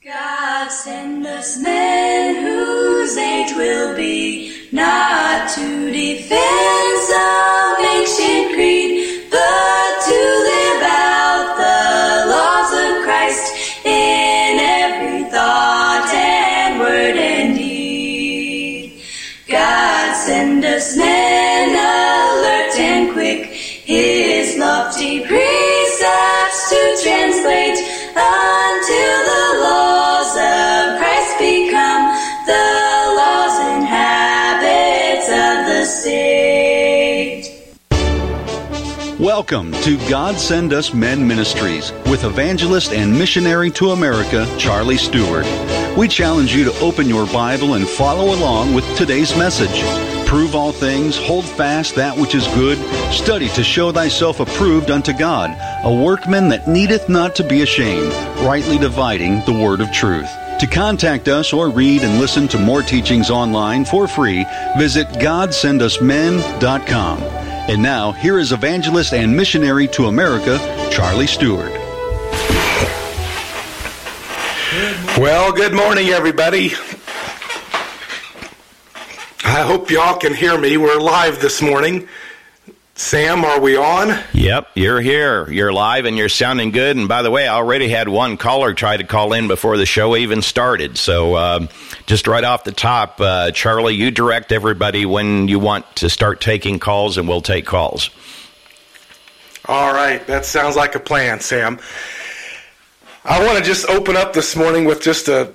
God send us men whose age will be not to defend some ancient creed, but to live out the laws of Christ in every thought and word and deed. God send us men alert and quick, His lofty precepts to translate until the laws of Christ become the laws and habits of the state. Welcome to God Send Us Men Ministries with evangelist and missionary to America, Charlie Stewart. We challenge you to open your Bible and follow along with today's message. Prove all things, hold fast that which is good, study to show thyself approved unto God, a workman that needeth not to be ashamed, rightly dividing the word of truth. To contact us or read and listen to more teachings online for free, visit GodSendUsMen.com. And now, here is evangelist and missionary to America, Charlie Stewart. Well, good morning, everybody. I hope y'all can hear me. We're live this morning. Sam, are we on? Yep, you're here. You're live and you're sounding good. And by the way, I already had one caller try to call in before the show even started. So just right off the top, Charlie, you direct everybody when you want to start taking calls, and we'll take calls. All right, that sounds like a plan, Sam. I want to just open up this morning with just a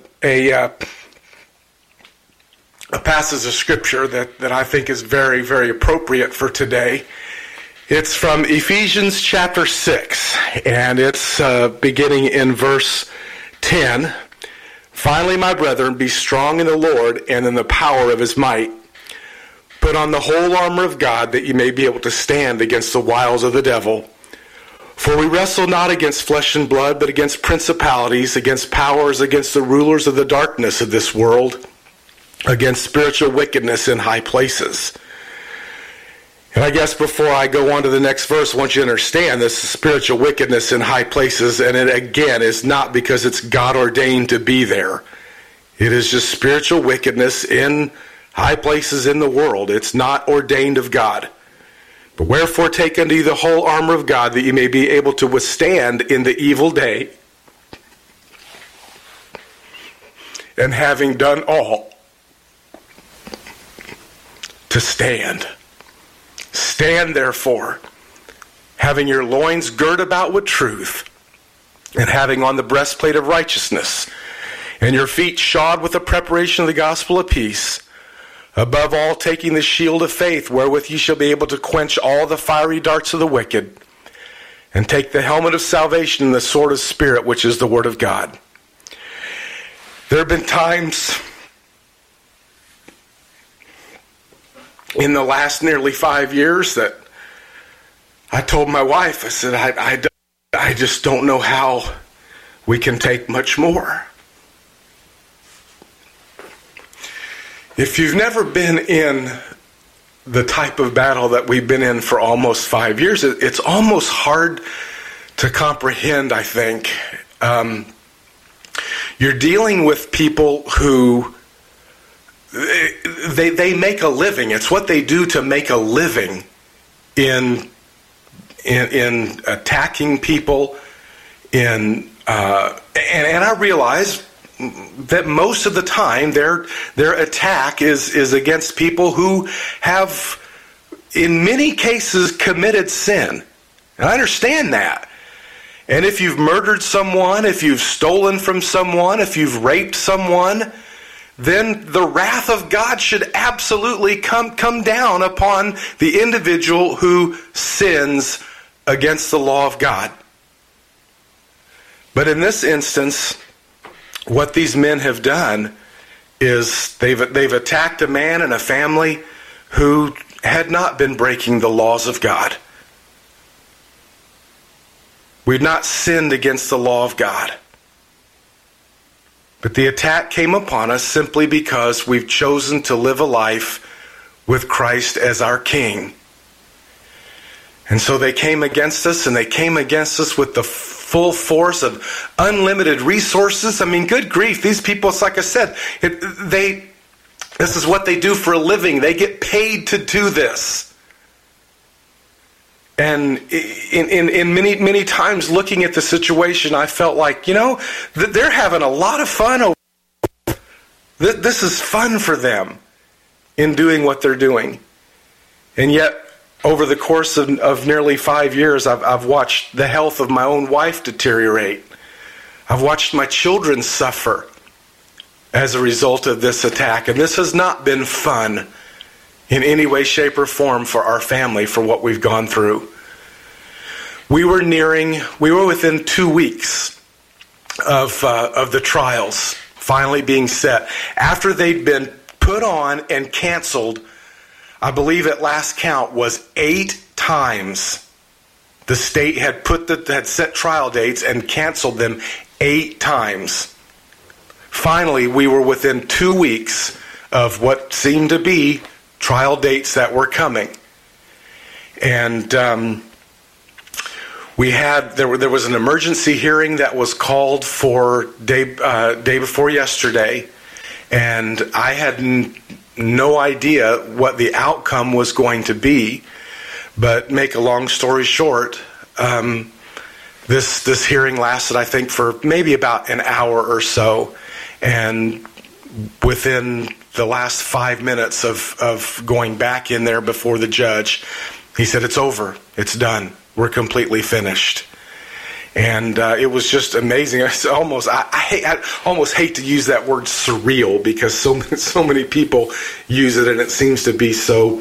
passage of Scripture that I think is very, very appropriate for today. It's from Ephesians chapter 6, and it's beginning in verse 10. Finally, my brethren, be strong in the Lord and in the power of His might. Put on the whole armor of God, that you may be able to stand against the wiles of the devil. For we wrestle not against flesh and blood, but against principalities, against powers, against the rulers of the darkness of this world, against spiritual wickedness in high places. And I guess before I go on to the next verse, I want you to understand this spiritual wickedness in high places, and it again is not because it's God ordained to be there. It is just spiritual wickedness in high places in the world. It's not ordained of God. But wherefore take unto you the whole armor of God, that you may be able to withstand in the evil day, and having done all, to stand. Stand therefore, having your loins girt about with truth, and having on the breastplate of righteousness, and your feet shod with the preparation of the gospel of peace, above all taking the shield of faith, wherewith ye shall be able to quench all the fiery darts of the wicked, and take the helmet of salvation and the sword of Spirit, which is the word of God. There have been times in the last nearly 5 years that I told my wife, I said, I just don't know how we can take much more. If you've never been in the type of battle that we've been in for almost 5 years, it's almost hard to comprehend, I think. You're dealing with people who they make a living. It's what they do to make a living in attacking people. And I realize that most of the time their attack is against people who have, in many cases, committed sin. And I understand that. And if you've murdered someone, if you've stolen from someone, if you've raped someone, then the wrath of God should absolutely come down upon the individual who sins against the law of God. But in this instance, what these men have done is they've attacked a man and a family who had not been breaking the laws of God. We've not sinned against the law of God. But the attack came upon us simply because we've chosen to live a life with Christ as our King. And so they came against us, and they came against us with the full force of unlimited resources. I mean, good grief, these people, it's like I said, this is what they do for a living. They get paid to do this. And in many times looking at the situation, I felt like, they're having a lot of fun. This is fun for them in doing what they're doing. And yet, over the course of nearly 5 years, I've watched the health of my own wife deteriorate. I've watched my children suffer as a result of this attack. And this has not been fun in any way, shape, or form for our family, for what we've gone through. We were within 2 weeks of the trials finally being set. After they'd been put on and canceled, I believe at last count was 8 times. The state had had set trial dates and canceled them 8 times. Finally, we were within 2 weeks of what seemed to be trial dates that were coming. And there was an emergency hearing that was called for day before yesterday, and I had no idea what the outcome was going to be. But make a long story short, this hearing lasted, I think, for maybe about an hour or so, and within the last 5 minutes of going back in there before the judge, he said, "It's over. It's done. We're completely finished." And it was just amazing. I almost hate to use that word surreal, because so many people use it, and it seems to be so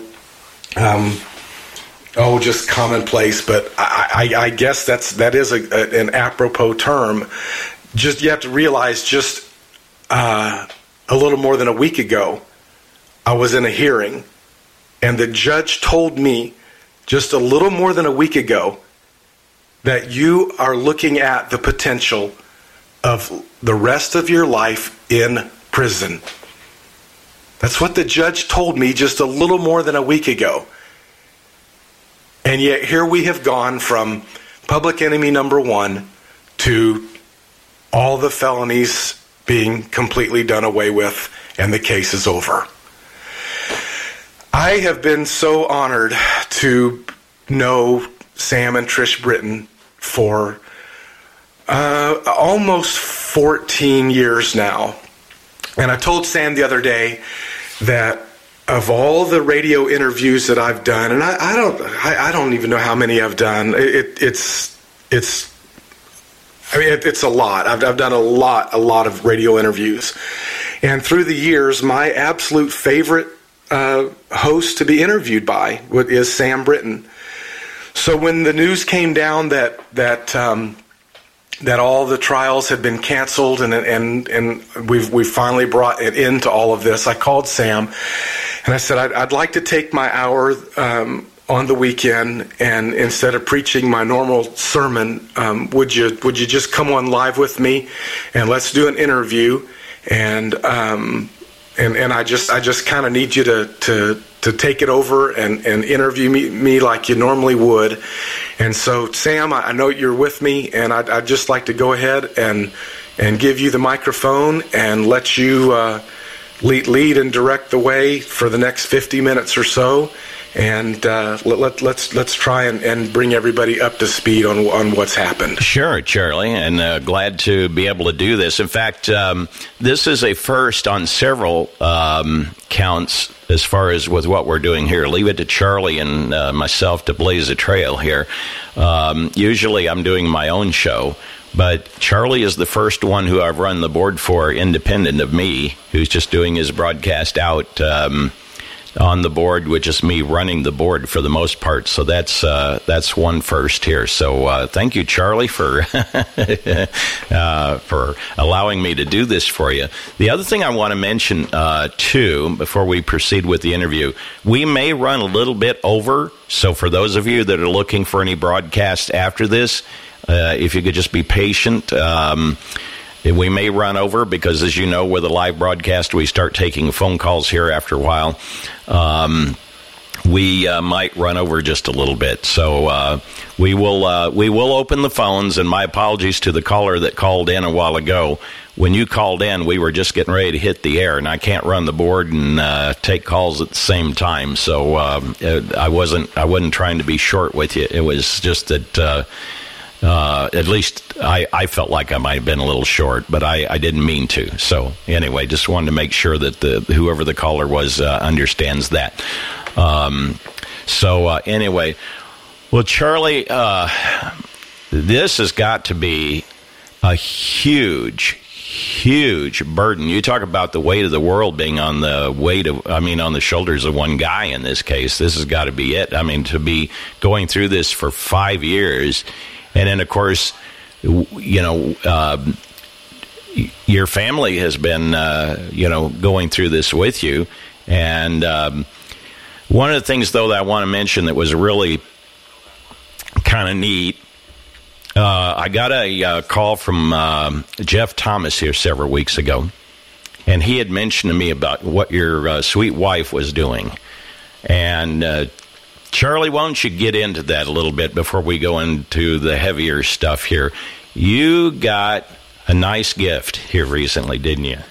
just commonplace. But I guess that is an apropos term. Just you have to realize, just a little more than a week ago, I was in a hearing, and the judge told me just a little more than a week ago that you are looking at the potential of the rest of your life in prison. That's what the judge told me just a little more than a week ago. And yet here we have gone from public enemy number 1 to all the felonies being completely done away with, and the case is over. I have been so honored to know Sam and Trish Britton for almost 14 years now. And I told Sam the other day that of all the radio interviews that I've done, and I don't even know how many I've done. It's a lot. I've done a lot of radio interviews. And through the years, my absolute favorite host to be interviewed by is Sam Britton. So when the news came down that all the trials had been canceled and we've finally brought it into all of this, I called Sam and I said, I'd like to take my hour on the weekend, and instead of preaching my normal sermon, would you just come on live with me and let's do an interview, and I just kind of need you to take it over and interview me like you normally would. And so, Sam, I know you're with me, and I'd just like to go ahead and give you the microphone and let you lead and direct the way for the next 50 minutes or so. And let's try and bring everybody up to speed on what's happened. Sure, Charlie, and glad to be able to do this. In fact, this is a first on several counts as far as with what we're doing here. Leave it to Charlie and myself to blaze a trail here. Usually I'm doing my own show, but Charlie is the first one who I've run the board for, independent of me, who's just doing his broadcast out on the board, which is me running the board for the most part. So that's one first here. So thank you, Charlie, for allowing me to do this for you. The other thing I want to mention too, before we proceed with the interview, we may run a little bit over. So for those of you that are looking for any broadcast after this, if you could just be patient. We may run over because, as you know, with a live broadcast, we start taking phone calls here after a while. we might run over just a little bit. So we will open the phones, and my apologies to the caller that called in a while ago. When you called in, we were just getting ready to hit the air, and I can't run the board and take calls at the same time. So I wasn't trying to be short with you. It was just that at least I felt like I might have been a little short, but I didn't mean to. So anyway, just wanted to make sure that whoever the caller was understands that. Anyway, well, Charlie, this has got to be a huge burden. You talk about the weight of the world being on the shoulders of one guy in this case. This has got to be it. I mean, to be going through this for 5 years, and then, of course, your family has been, going through this with you. And one of the things, though, that I want to mention that was really kind of neat, I got a call from Jeff Thomas here several weeks ago, and he had mentioned to me about what your sweet wife was doing. And Charlie, why don't you get into that a little bit before we go into the heavier stuff here? You got a nice gift here recently, didn't you?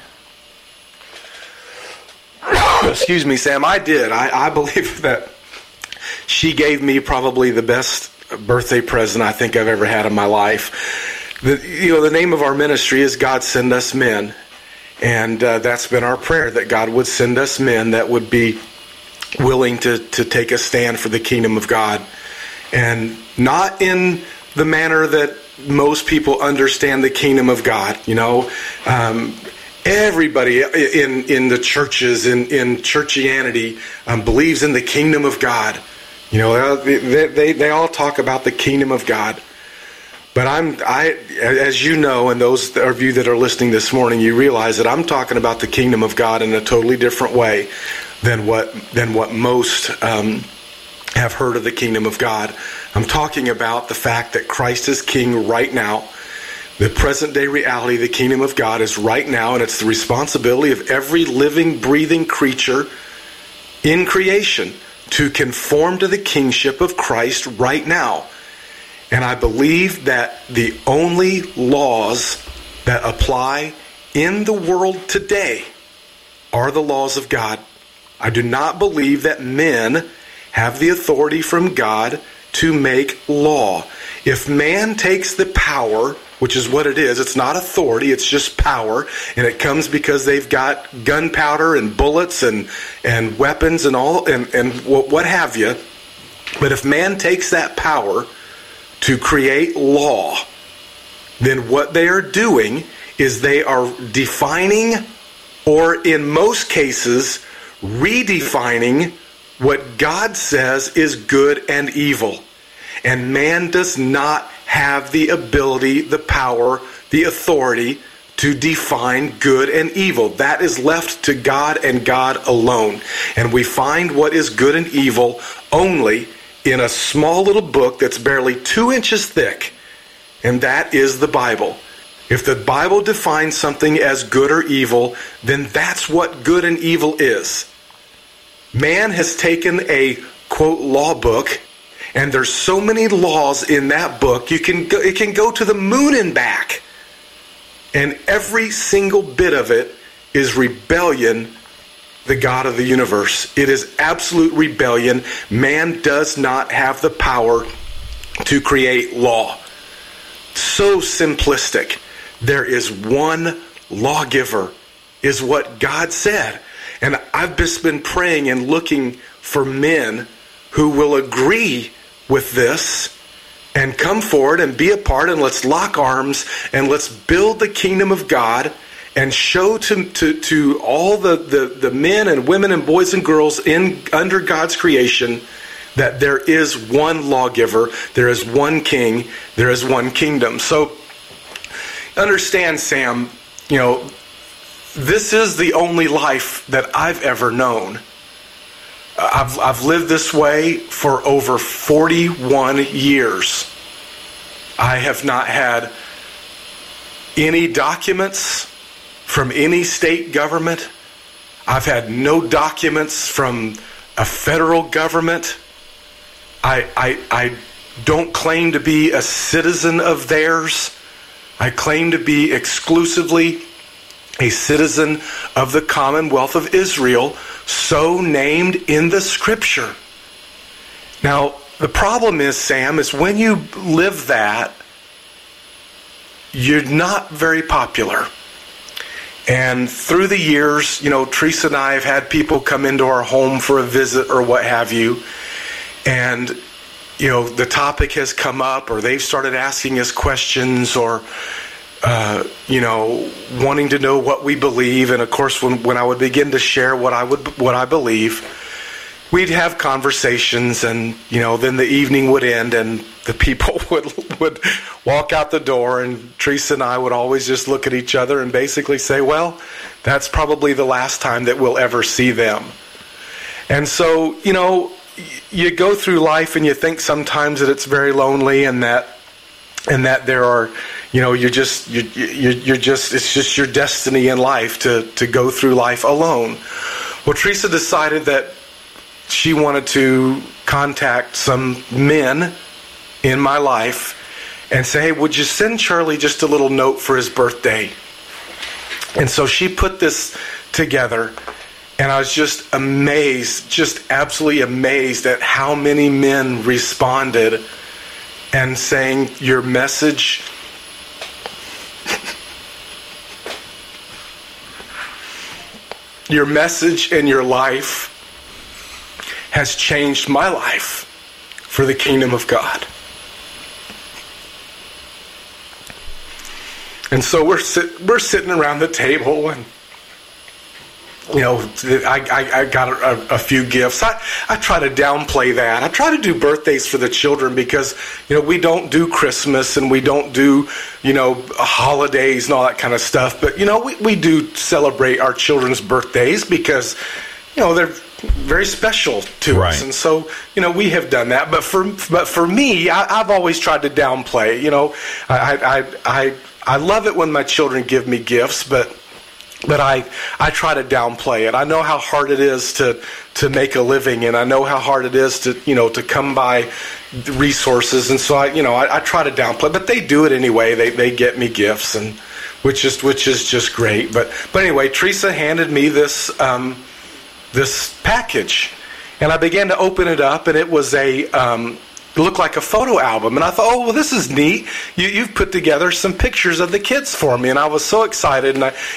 Excuse me, Sam. I did. I believe that she gave me probably the best birthday present I think I've ever had in my life. The name of our ministry is God Send Us Men. And that's been our prayer, that God would send us men that would be willing to take a stand for the kingdom of God. And not in the manner that most people understand the kingdom of God. Everybody in the churches, in churchianity, believes in the kingdom of God. They all talk about the kingdom of God. But as you know, and those of you that are listening this morning, you realize that I'm talking about the kingdom of God in a totally different way than what most have heard of the kingdom of God. I'm talking about the fact that Christ is king right now. The present day reality, the kingdom of God is right now, and it's the responsibility of every living, breathing creature in creation to conform to the kingship of Christ right now. And I believe that the only laws that apply in the world today are the laws of God. I do not believe that men have the authority from God to make law. If man takes the power, which is what it is, it's not authority, it's just power, and it comes because they've got gunpowder and bullets and weapons and all and what have you. But if man takes that power to create law, then what they are doing is they are defining, or in most cases, redefining what God says is good and evil. And man does not have the ability, the power, the authority to define good and evil. That is left to God and God alone. And we find what is good and evil only in a small little book that's barely 2 inches thick, and that is the Bible. If the Bible defines something as good or evil, then that's what good and evil is. Man has taken a, quote, law book, and there's so many laws in that book, it can go to the moon and back. And every single bit of it is rebellion, the God of the universe. It is absolute rebellion. Man does not have the power to create law. So simplistic. There is one lawgiver, is what God said. And I've just been praying and looking for men who will agree with this and come forward and be a part, and let's lock arms and let's build the kingdom of God and show to all the men and women and boys and girls under God's creation that there is one lawgiver, there is one king, there is one kingdom. So understand, Sam, this is the only life that I've ever known. I've lived this way for over 41 years. I have not had any documents from any state government. I've had no documents from a federal government. I don't claim to be a citizen of theirs. I claim to be exclusively a citizen of the Commonwealth of Israel, so named in the Scripture. Now, the problem is, Sam, is when you live that, you're not very popular. And through the years, Teresa and I have had people come into our home for a visit or what have you. And, the topic has come up, or they've started asking us questions, or, wanting to know what we believe. And of course, when I would begin to share what I believe, we'd have conversations, and, then the evening would end, and the people would walk out the door, and Teresa and I would always just look at each other and basically say, well, that's probably the last time that we'll ever see them. And so, you go through life and you think sometimes that it's very lonely, and that there are, it's just your destiny in life to go through life alone. Well, Teresa decided that she wanted to contact some men in my life and say, hey, would you send Charlie just a little note for his birthday? And so she put this together, and I was just amazed, just absolutely amazed at how many men responded and saying, your message and your life has changed my life for the kingdom of God. And so we're sitting around the table, and I got a few gifts. I try to downplay that. I try to do birthdays for the children because we don't do Christmas, and we don't do holidays and all that kind of stuff. But we do celebrate our children's birthdays because they're very special to us, and so we have done that. But for me, I've always tried to downplay. I love it when my children give me gifts, but I try to downplay it. I know how hard it is to make a living, and I know how hard it is to come by resources, and so I try to downplay. But they do it anyway. They get me gifts, and which is just great. But anyway, Teresa handed me this package, and I began to open it up, and it was it looked like a photo album. And I thought, oh, well, this is neat. You've put together some pictures of the kids for me. And I was so excited.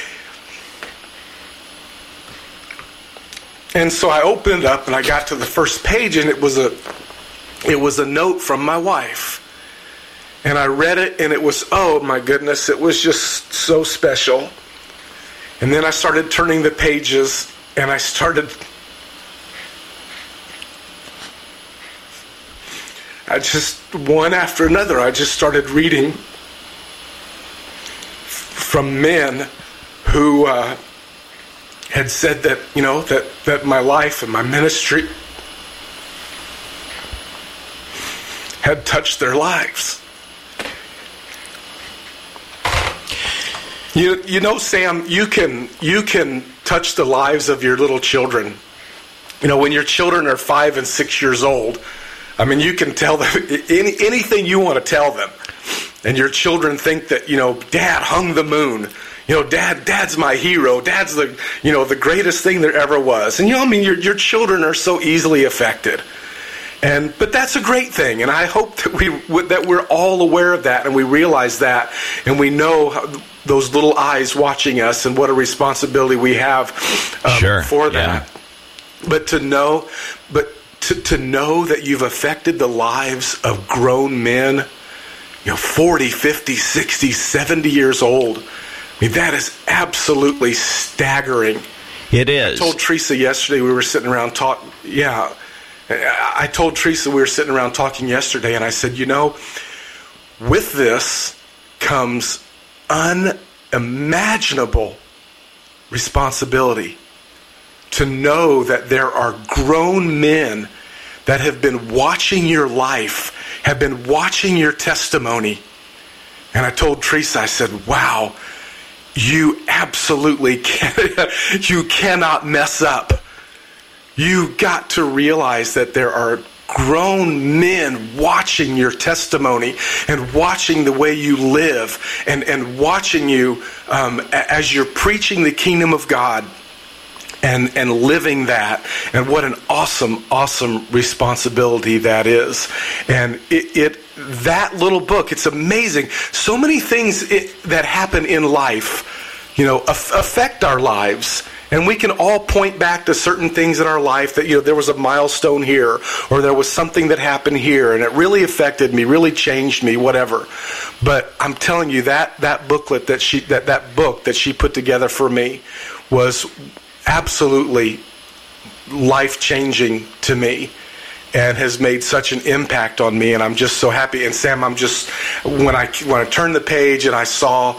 And so I opened it up, and I got to the first page, and it was a note from my wife. And I read it, and it was, oh my goodness, it was just so special. And then I started turning the pages, and I started one after another, I just started reading from men who had said that, that my life and my ministry had touched their lives. Sam, you can touch the lives of your little children. When your children are 5 and 6 years old, you can tell them anything you want to tell them. And your children think that, Dad hung the moon. Dad's my hero. Dad's the greatest thing there ever was. And your children are so easily affected. But that's a great thing. And I hope that we're all aware of that, and we realize that, and we know those little eyes watching us, and what a responsibility we have for that. Yeah. But to know that you've affected the lives of grown men, 40, 50, 60, 70 years old, that is absolutely staggering. It is. I told Teresa yesterday we were sitting around talking. Yeah. I told Teresa we were sitting around talking yesterday, and I said, with this comes unimaginable responsibility to know that there are grown men that have been watching your life, have been watching your testimony. And I told Teresa, I said, wow, you absolutely you cannot mess up. You got to realize that there are grown men watching your testimony and watching the way you live and watching you as you're preaching the kingdom of God and living that. And what an awesome responsibility that is. And that little book, it's amazing. So many things that happen in life, affect our lives. And we can all point back to certain things in our life that, there was a milestone here, or there was something that happened here, and it really affected me, really changed me, whatever. But I'm telling you, that booklet that book that she put together for me was absolutely life-changing to me, and has made such an impact on me, and I'm just so happy. And Sam, when I turned the page and I saw,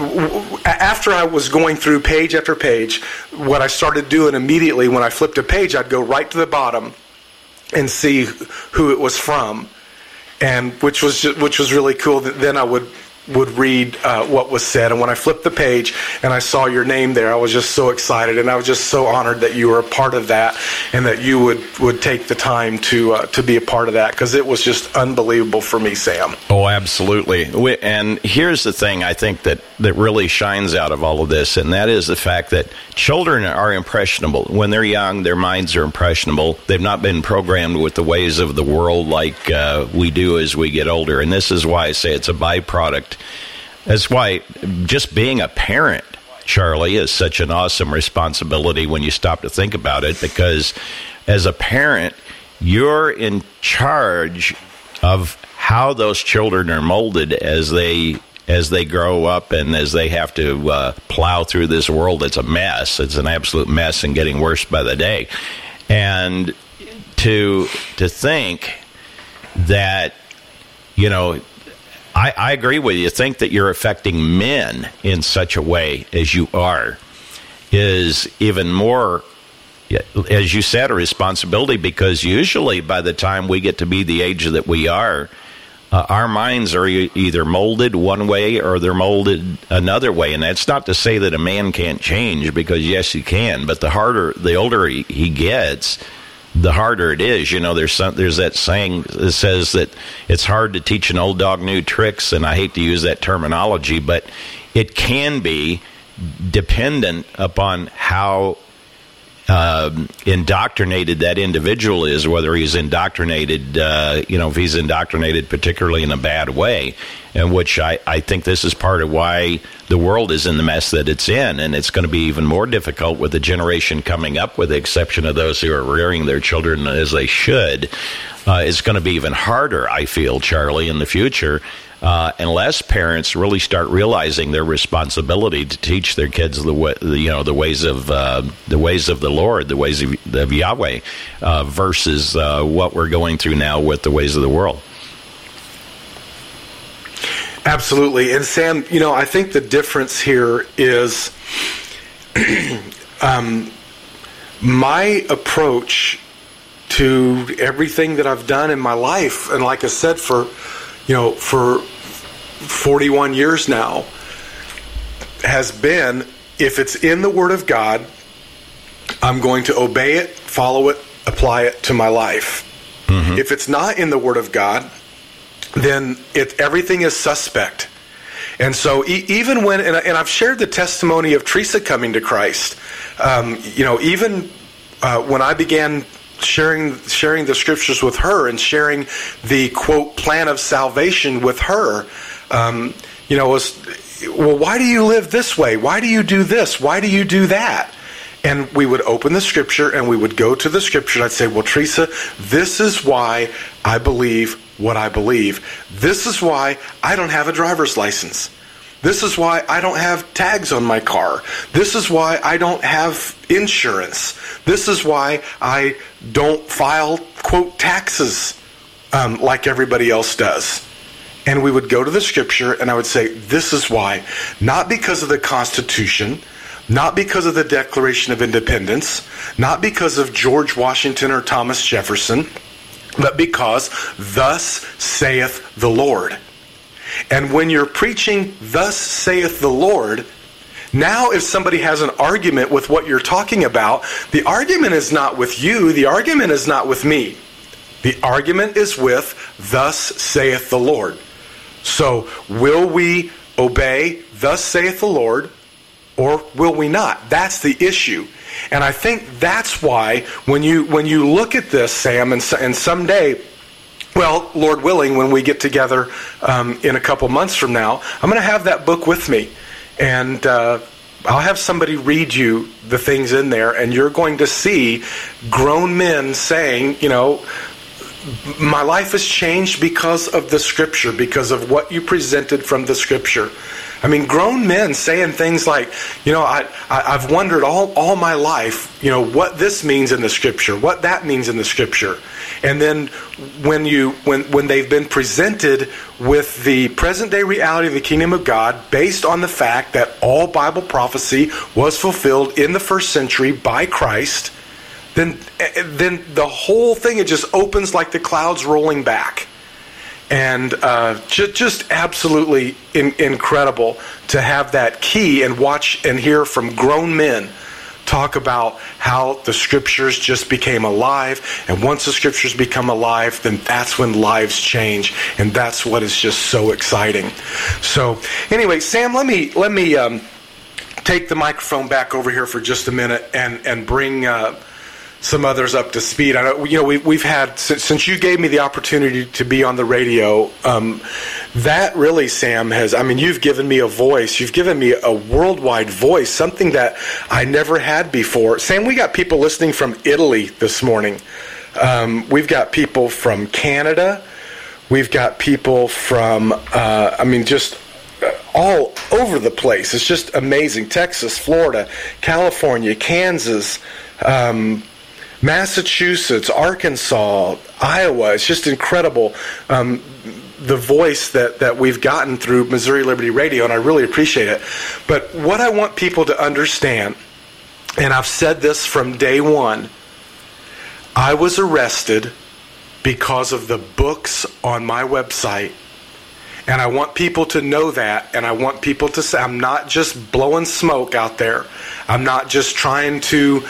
after I was going through page after page, what I started doing immediately when I flipped a page, I'd go right to the bottom and see who it was from, and which was really cool. Then I would read what was said, and when I flipped the page and I saw your name there, I was just so excited, and I was just so honored that you were a part of that, and that you would take the time to be a part of that, because it was just unbelievable for me, Sam. Oh, absolutely. And here's the thing I think that really shines out of all of this, and that is the fact that children are impressionable. When they're young, their minds are impressionable. They've not been programmed with the ways of the world like we do as we get older, and this is why I say it's a byproduct. That's why just being a parent, Charlie, is such an awesome responsibility when you stop to think about it, because as a parent, you're in charge of how those children are molded as they grow up and as they have to plow through this world that's a mess. It's an absolute mess and getting worse by the day. And to think that, I agree with you. Think that you're affecting men in such a way as you are is even more, as you said, a responsibility, because usually by the time we get to be the age that we are, our minds are either molded one way or they're molded another way. And that's not to say that a man can't change, because yes, he can. But the older he gets, the harder it is. There's that saying that says that it's hard to teach an old dog new tricks, and I hate to use that terminology, but it can be dependent upon how indoctrinated that individual is, whether he's indoctrinated, if he's indoctrinated particularly in a bad way, and which I think this is part of why the world is in the mess that it's in, and it's going to be even more difficult with the generation coming up, with the exception of those who are rearing their children as they should. It's going to be even harder, I feel, Charlie, in the future, unless parents really start realizing their responsibility to teach their kids the ways of the Lord, the ways of Yahweh, versus what we're going through now with the ways of the world. Absolutely. And Sam, I think the difference here is my approach to everything that I've done in my life, and like I said, for 41 years now, has been, if it's in the Word of God, I'm going to obey it, follow it, apply it to my life. Mm-hmm. If it's not in the Word of God, then everything is suspect. And so even when, and I've shared the testimony of Teresa coming to Christ, even when I began sharing the scriptures with her and sharing the, quote, plan of salvation with her, was, well, why do you live this way? Why do you do this? Why do you do that? And we would open the scripture and we would go to the scripture and I'd say, well, Teresa, this is why I believe what I believe. This is why I don't have a driver's license. This is why I don't have tags on my car. This is why I don't have insurance. This is why I don't file, quote, taxes like everybody else does. And we would go to the scripture and I would say, this is why. Not because of the Constitution, not because of the Declaration of Independence, not because of George Washington or Thomas Jefferson, but because thus saith the Lord. And when you're preaching, thus saith the Lord, Now, if somebody has an argument with what you're talking about, the argument is not with you. The argument is not with me. The argument is with, thus saith the Lord. So, will we obey, thus saith the Lord, or will we not? That's the issue. And I think that's why when you look at this, Sam, and someday, well, Lord willing, when we get together in a couple months from now, I'm going to have that book with me. And I'll have somebody read you the things in there, and you're going to see grown men saying, you know, my life has changed because of the Scripture, because of what you presented from the Scripture. I mean, grown men saying things like, you know, I've wondered all my life, you know, what this means in the Scripture, what that means in the Scripture. And then when they've been presented with the present day reality of the kingdom of God, based on the fact that all Bible prophecy was fulfilled in the first century by Christ, then the whole thing, it just opens like the clouds rolling back. And just absolutely incredible to have that key and watch and hear from grown men talk about how the Scriptures just became alive. And once the Scriptures become alive, then that's when lives change. And that's what is just so exciting. So anyway, Sam, let me take the microphone back over here for just a minute and bring some others up to speed. I know, you know, we've had, since you gave me the opportunity to be on the radio, that really, Sam, you've given me a voice. You've given me a worldwide voice, something that I never had before. Sam, we got people listening from Italy this morning. We've got people from Canada. We've got people from, just all over the place. It's just amazing. Texas, Florida, California, Kansas, Massachusetts, Arkansas, Iowa. It's just incredible, the voice that we've gotten through Missouri Liberty Radio, and I really appreciate it. But what I want people to understand, and I've said this from day one, I was arrested because of the books on my website. And I want people to know that, and I want people to say, I'm not just blowing smoke out there. I'm not just trying to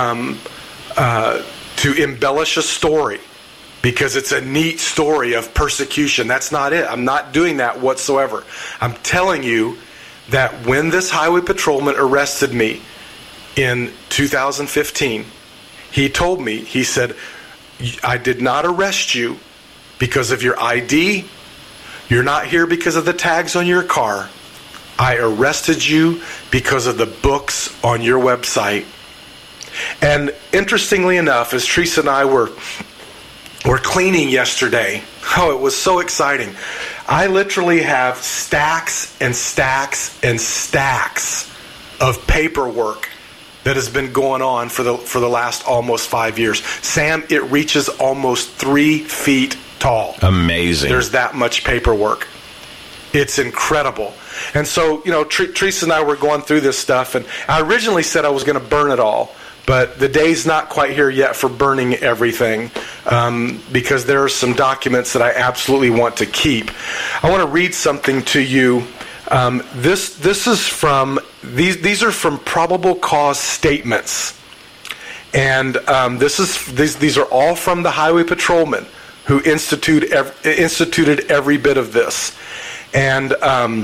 embellish a story because it's a neat story of persecution. That's not it. I'm not doing that whatsoever. I'm telling you that when this highway patrolman arrested me in 2015, he told me, he said, I did not arrest you because of your ID. You're not here because of the tags on your car. I arrested you because of the books on your website. And interestingly enough, as Teresa and I were cleaning yesterday, it was so exciting. I literally have stacks and stacks and stacks of paperwork that has been going on for the last almost 5 years. Sam, it reaches almost 3 feet tall. Amazing. There's that much paperwork. It's incredible. And so, you know, Teresa and I were going through this stuff, and I originally said I was going to burn it all. But the day's not quite here yet for burning everything, because there are some documents that I absolutely want to keep. I want to read something to you. This is from these are from probable cause statements, and these are all from the highway patrolman who instituted every bit of this. And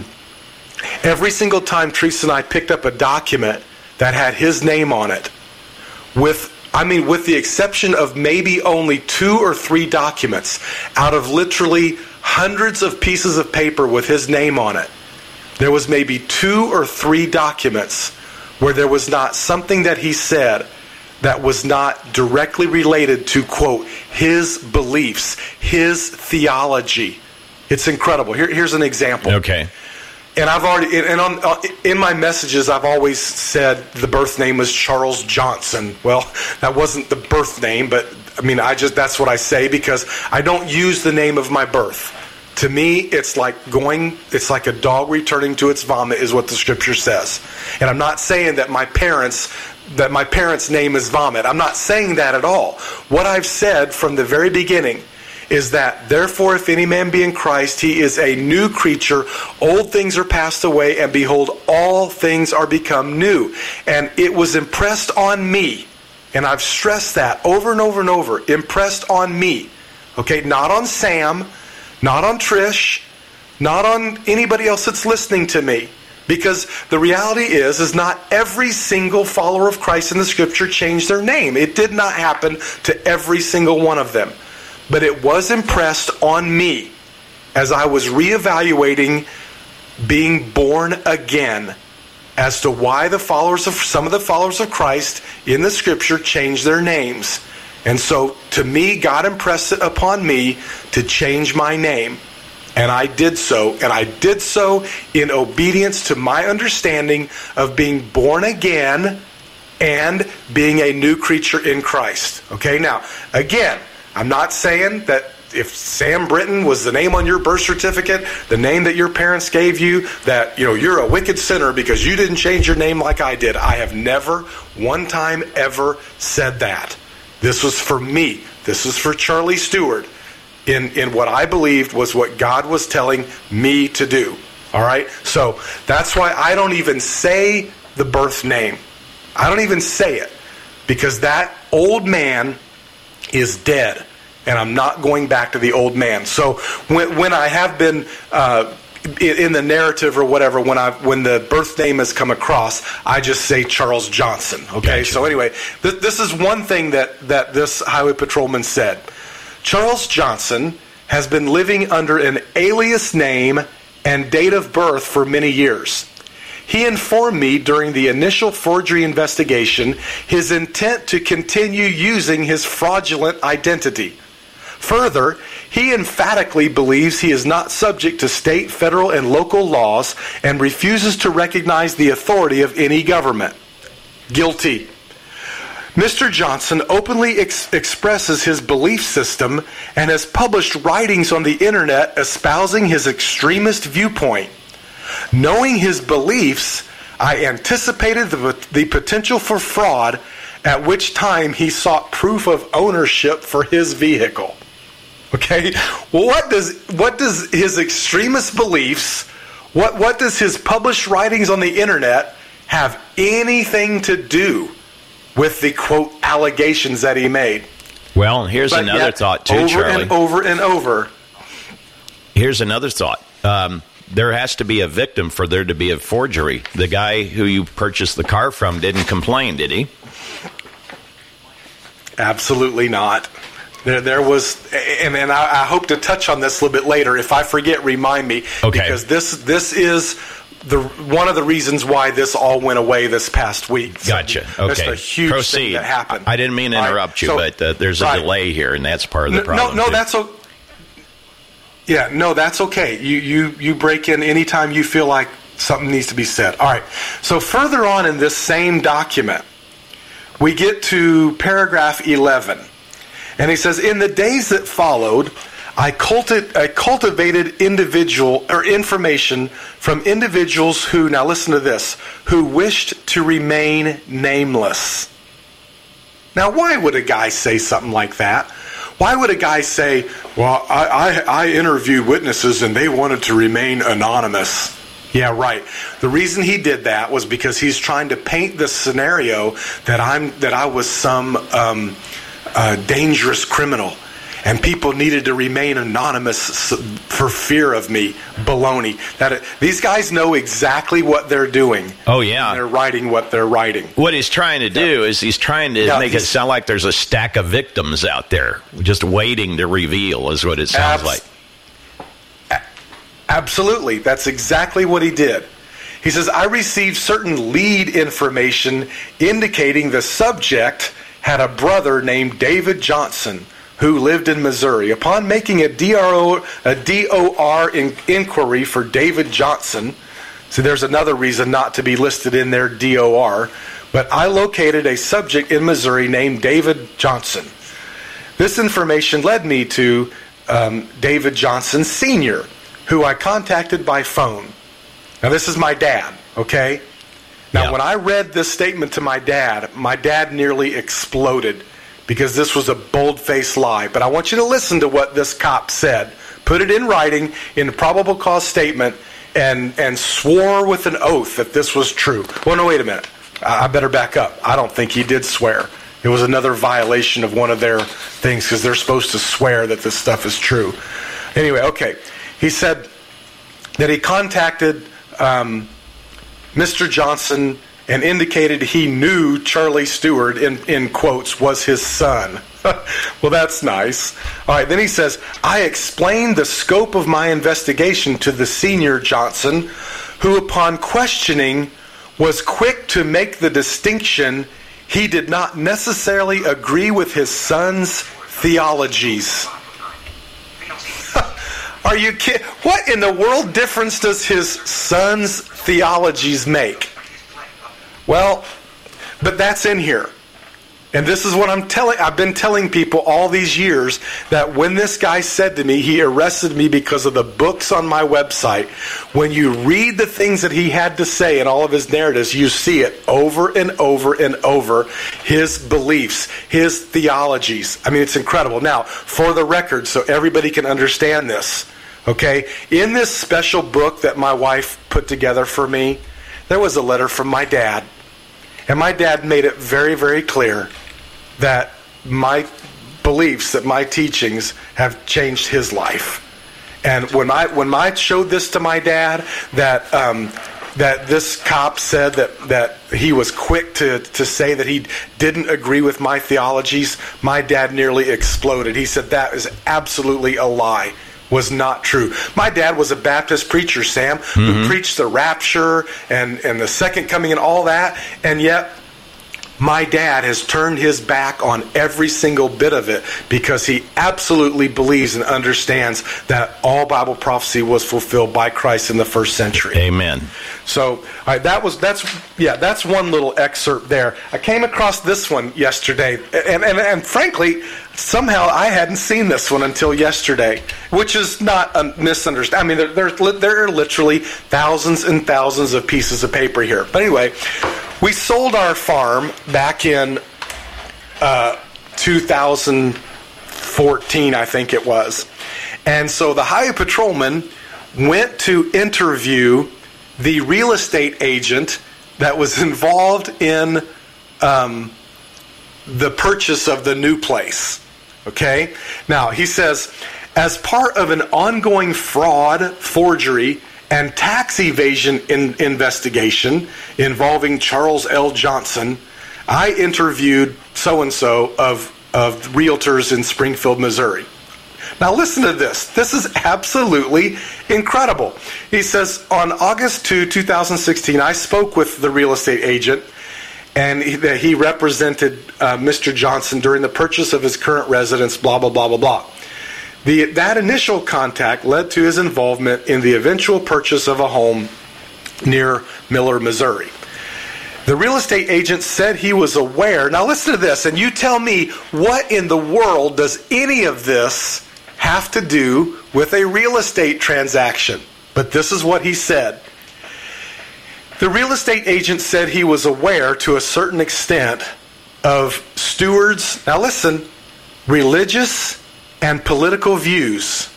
every single time Teresa and I picked up a document that had his name on it, with the exception of maybe only 2 or 3 documents out of literally hundreds of pieces of paper with his name on it, there was maybe 2 or 3 documents where there was not something that he said that was not directly related to, quote, his beliefs, his theology. It's incredible. Here's an example. Okay. And I've already, in my messages, I've always said the birth name was Charles Johnson. Well, that wasn't the birth name, but that's what I say because I don't use the name of my birth. To me, it's like a dog returning to its vomit is what the Scripture says. And I'm not saying that my parents' name is vomit. I'm not saying that at all. What I've said from the very beginning is that, therefore, if any man be in Christ, he is a new creature. Old things are passed away, and behold, all things are become new. And it was impressed on me, and I've stressed that over and over and over, impressed on me. Okay, not on Sam, not on Trish, not on anybody else that's listening to me. Because the reality is not every single follower of Christ in the Scripture changed their name. It did not happen to every single one of them. But it was impressed on me as I was reevaluating being born again as to why some of the followers of Christ in the Scripture changed their names. And so, to me, God impressed it upon me to change my name. And I did so. And I did so in obedience to my understanding of being born again and being a new creature in Christ. Okay, now, again, I'm not saying that if Sam Britton was the name on your birth certificate, the name that your parents gave you, that you're a wicked sinner because you didn't change your name like I did. I have never one time ever said that. This was for me. This was for Charlie Stewart in what I believed was what God was telling me to do. All right? So that's why I don't even say the birth name. I don't even say it because that old man is dead. And I'm not going back to the old man. So when I have been in the narrative or whatever, when the birth name has come across, I just say Charles Johnson. Okay. Gotcha. So anyway, this is one thing that this highway patrolman said. Charles Johnson has been living under an alias name and date of birth for many years. He informed me during the initial forgery investigation his intent to continue using his fraudulent identity. Further, he emphatically believes he is not subject to state, federal, and local laws and refuses to recognize the authority of any government. Guilty. Mr. Johnson openly expresses his belief system and has published writings on the internet espousing his extremist viewpoint. Knowing his beliefs, I anticipated the potential for fraud, at which time he sought proof of ownership for his vehicle. Okay? Well, what does his extremist beliefs, what does his published writings on the internet have anything to do with the, quote, allegations that he made? Well, here's another thought, too, Charlie. Over and over. Here's another thought. There has to be a victim for there to be a forgery. The guy who you purchased the car from didn't complain, did he? Absolutely not. There was, and I hope to touch on this a little bit later. If I forget, remind me. Okay. Because this is one of the reasons why this all went away this past week. So gotcha. Okay. That's a huge thing that happened. I didn't mean to interrupt you, but there's a delay here, and that's part of the problem. No, that's okay. Yeah, no, that's okay. You break in anytime you feel like something needs to be said. All right. So further on in this same document, we get to paragraph 11. And he says, in the days that followed, I cultivated information from individuals who, now listen to this, who wished to remain nameless. Now, why would a guy say something like that? Why would a guy say, well, I interviewed witnesses and they wanted to remain anonymous? Yeah, right. The reason he did that was because he's trying to paint the scenario that I was some dangerous criminal, and people needed to remain anonymous for fear of me. Baloney. These guys know exactly what they're doing. Oh, yeah. They're writing what they're writing. What he's trying to do is he's trying to make it sound like there's a stack of victims out there just waiting to reveal, is what it sounds like. Absolutely. That's exactly what he did. He says, I received certain lead information indicating the subject had a brother named David Johnson who lived in Missouri. Upon making a DOR inquiry for David Johnson, see, there's another reason not to be listed in their DOR, but I located a subject in Missouri named David Johnson. This information led me to David Johnson Sr., who I contacted by phone. Now, this is my dad, okay? Now, when I read this statement to my dad nearly exploded because this was a bold-faced lie. But I want you to listen to what this cop said. Put it in writing in a probable cause statement and swore with an oath that this was true. Well, no, wait a minute. I better back up. I don't think he did swear. It was another violation of one of their things because they're supposed to swear that this stuff is true. Anyway, okay. He said that he contacted Mr. Johnson and indicated he knew Charlie Stewart, in quotes, was his son. Well, that's nice. All right, then he says, I explained the scope of my investigation to the senior Johnson, who upon questioning was quick to make the distinction he did not necessarily agree with his son's theologies. Are you kidding? What in the world difference does his son's theologies make? Well, but that's in here. And this is what I've been telling people all these years, that when this guy said to me, he arrested me because of the books on my website. When you read the things that he had to say in all of his narratives, you see it over and over and over. His beliefs, his theologies. I mean, it's incredible. Now, for the record, so everybody can understand this, okay? In this special book that my wife put together for me, there was a letter from my dad. And my dad made it very, very clear that my beliefs, that my teachings have changed his life. And when I showed this to my dad, that this cop said that he was quick to say that he didn't agree with my theologies, my dad nearly exploded. He said that is absolutely a lie. Was not true. My dad was a Baptist preacher, Sam, who preached the rapture and the second coming and all that, and yet my dad has turned his back on every single bit of it because he absolutely believes and understands that all Bible prophecy was fulfilled by Christ in the first century. Amen. So that's one little excerpt there. I came across this one yesterday, and frankly, somehow I hadn't seen this one until yesterday, which is not a misunderstanding. I mean, there are literally thousands and thousands of pieces of paper here. But anyway, we sold our farm back in 2014, I think it was. And so the highway patrolman went to interview the real estate agent that was involved in the purchase of the new place. Okay? Now, he says, as part of an ongoing fraud, forgery, and tax evasion investigation involving Charles L. Johnson, I interviewed so-and-so of realtors in Springfield, Missouri. Now listen to this. This is absolutely incredible. He says, on August 2, 2016, I spoke with the real estate agent, and he represented Mr. Johnson during the purchase of his current residence, blah, blah, blah, blah, blah. That initial contact led to his involvement in the eventual purchase of a home near Miller, Missouri. The real estate agent said he was aware. Now listen to this, and you tell me, what in the world does any of this have to do with a real estate transaction? But this is what he said. The real estate agent said he was aware to a certain extent of Steward's, now listen, religious and political views.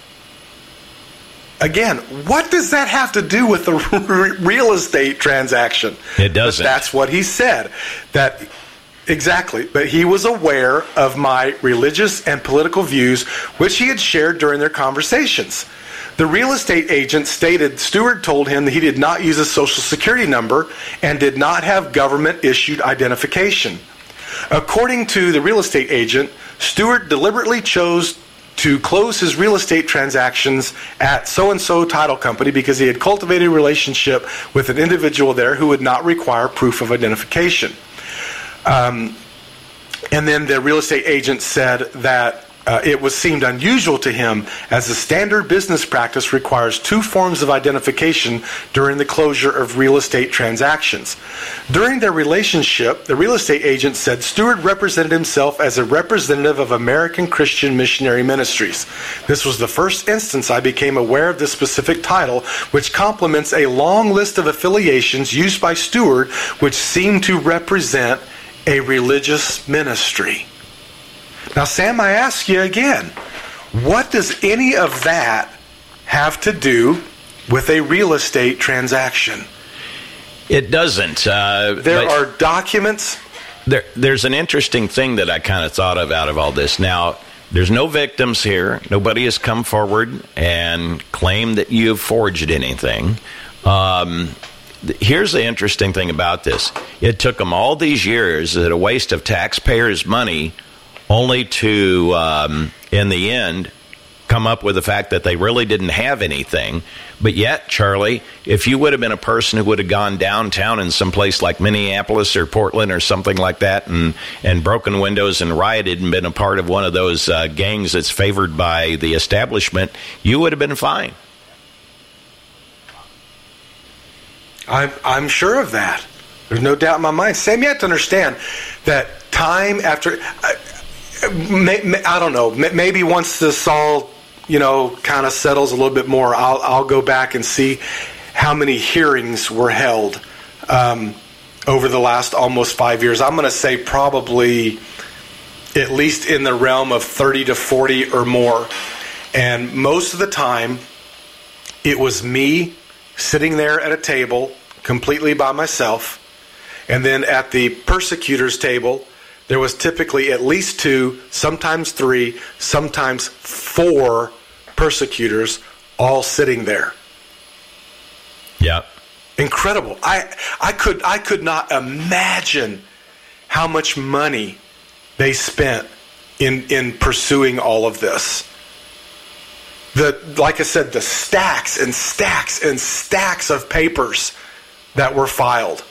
Again, what does that have to do with the real estate transaction? It doesn't. But that's what he said. Exactly. But he was aware of my religious and political views, which he had shared during their conversations. The real estate agent stated Stewart told him that he did not use a social security number and did not have government-issued identification. According to the real estate agent, Stewart deliberately chose to close his real estate transactions at so-and-so title company because he had cultivated a relationship with an individual there who would not require proof of identification. And then the real estate agent said that it seemed unusual to him, as the standard business practice requires two forms of identification during the closure of real estate transactions. During their relationship, the real estate agent said Stewart represented himself as a representative of American Christian Missionary Ministries. This was the first instance I became aware of this specific title, which complements a long list of affiliations used by Stewart, which seemed to represent a religious ministry. Now, Sam, I ask you again, what does any of that have to do with a real estate transaction? It doesn't. There are documents. There's an interesting thing that I kind of thought of out of all this. Now, there's no victims here. Nobody has come forward and claimed that you have forged anything. Here's the interesting thing about this. It took them all these years at a waste of taxpayers' money only to, in the end, come up with the fact that they really didn't have anything. But yet, Charlie, if you would have been a person who would have gone downtown in some place like Minneapolis or Portland or something like that and broken windows and rioted and been a part of one of those gangs that's favored by the establishment, you would have been fine. I'm sure of that. There's no doubt in my mind. Sam, you have to understand that time after, I don't know, maybe once this all, kind of settles a little bit more, I'll go back and see how many hearings were held over the last almost 5 years. I'm going to say probably at least in the realm of 30 to 40 or more. And most of the time, it was me sitting there at a table completely by myself. And then at the persecutor's table, there was typically at least 2, sometimes 3, sometimes 4 persecutors all sitting there. Yeah. Incredible. I could not imagine how much money they spent in pursuing all of this. Like I said, the stacks and stacks and stacks of papers that were filed.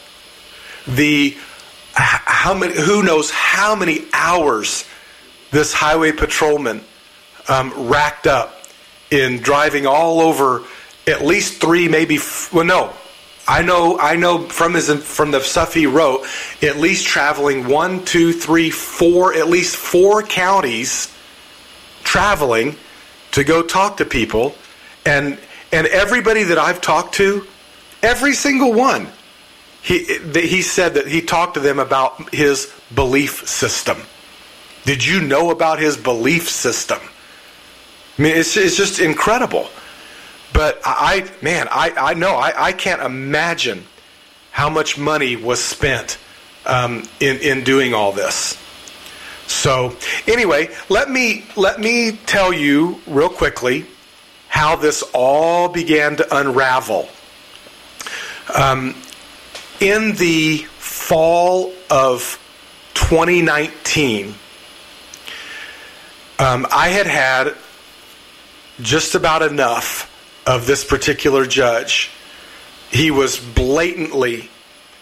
Who knows how many hours this highway patrolman racked up in driving all over at least 3, maybe, I know from the stuff he wrote, at least traveling 1, 2, 3, 4, at least 4 counties traveling to go talk to people, and everybody that I've talked to, every single one, he said that he talked to them about his belief system. Did you know about his belief system? I mean, it's just incredible. But I know I can't imagine how much money was spent in doing all this. So anyway, let me tell you real quickly how this all began to unravel. In the fall of 2019, I had just about enough of this particular judge. He was blatantly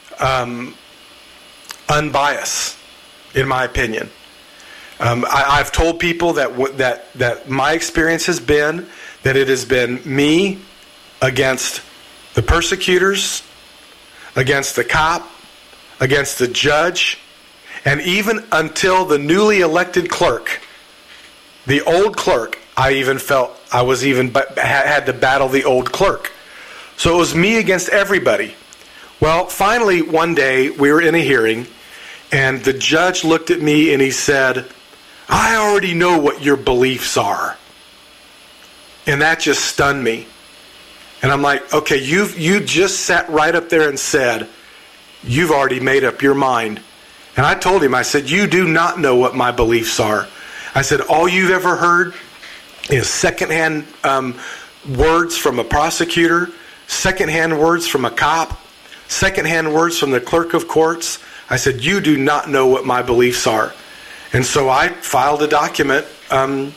unbiased, in my opinion. I've told people that my experience has been that it has been me against the persecutors, against the cop, against the judge, and even until the newly elected clerk, the old clerk, I even felt I was had to battle the old clerk. So it was me against everybody. Well, finally, one day we were in a hearing, and the judge looked at me and he said, "I already know what your beliefs are." And that just stunned me. And I'm like, okay, you just sat right up there and said, you've already made up your mind. And I told him, I said, you do not know what my beliefs are. I said, all you've ever heard is secondhand words from a prosecutor, secondhand words from a cop, secondhand words from the clerk of courts. I said, you do not know what my beliefs are. And so I filed a document saying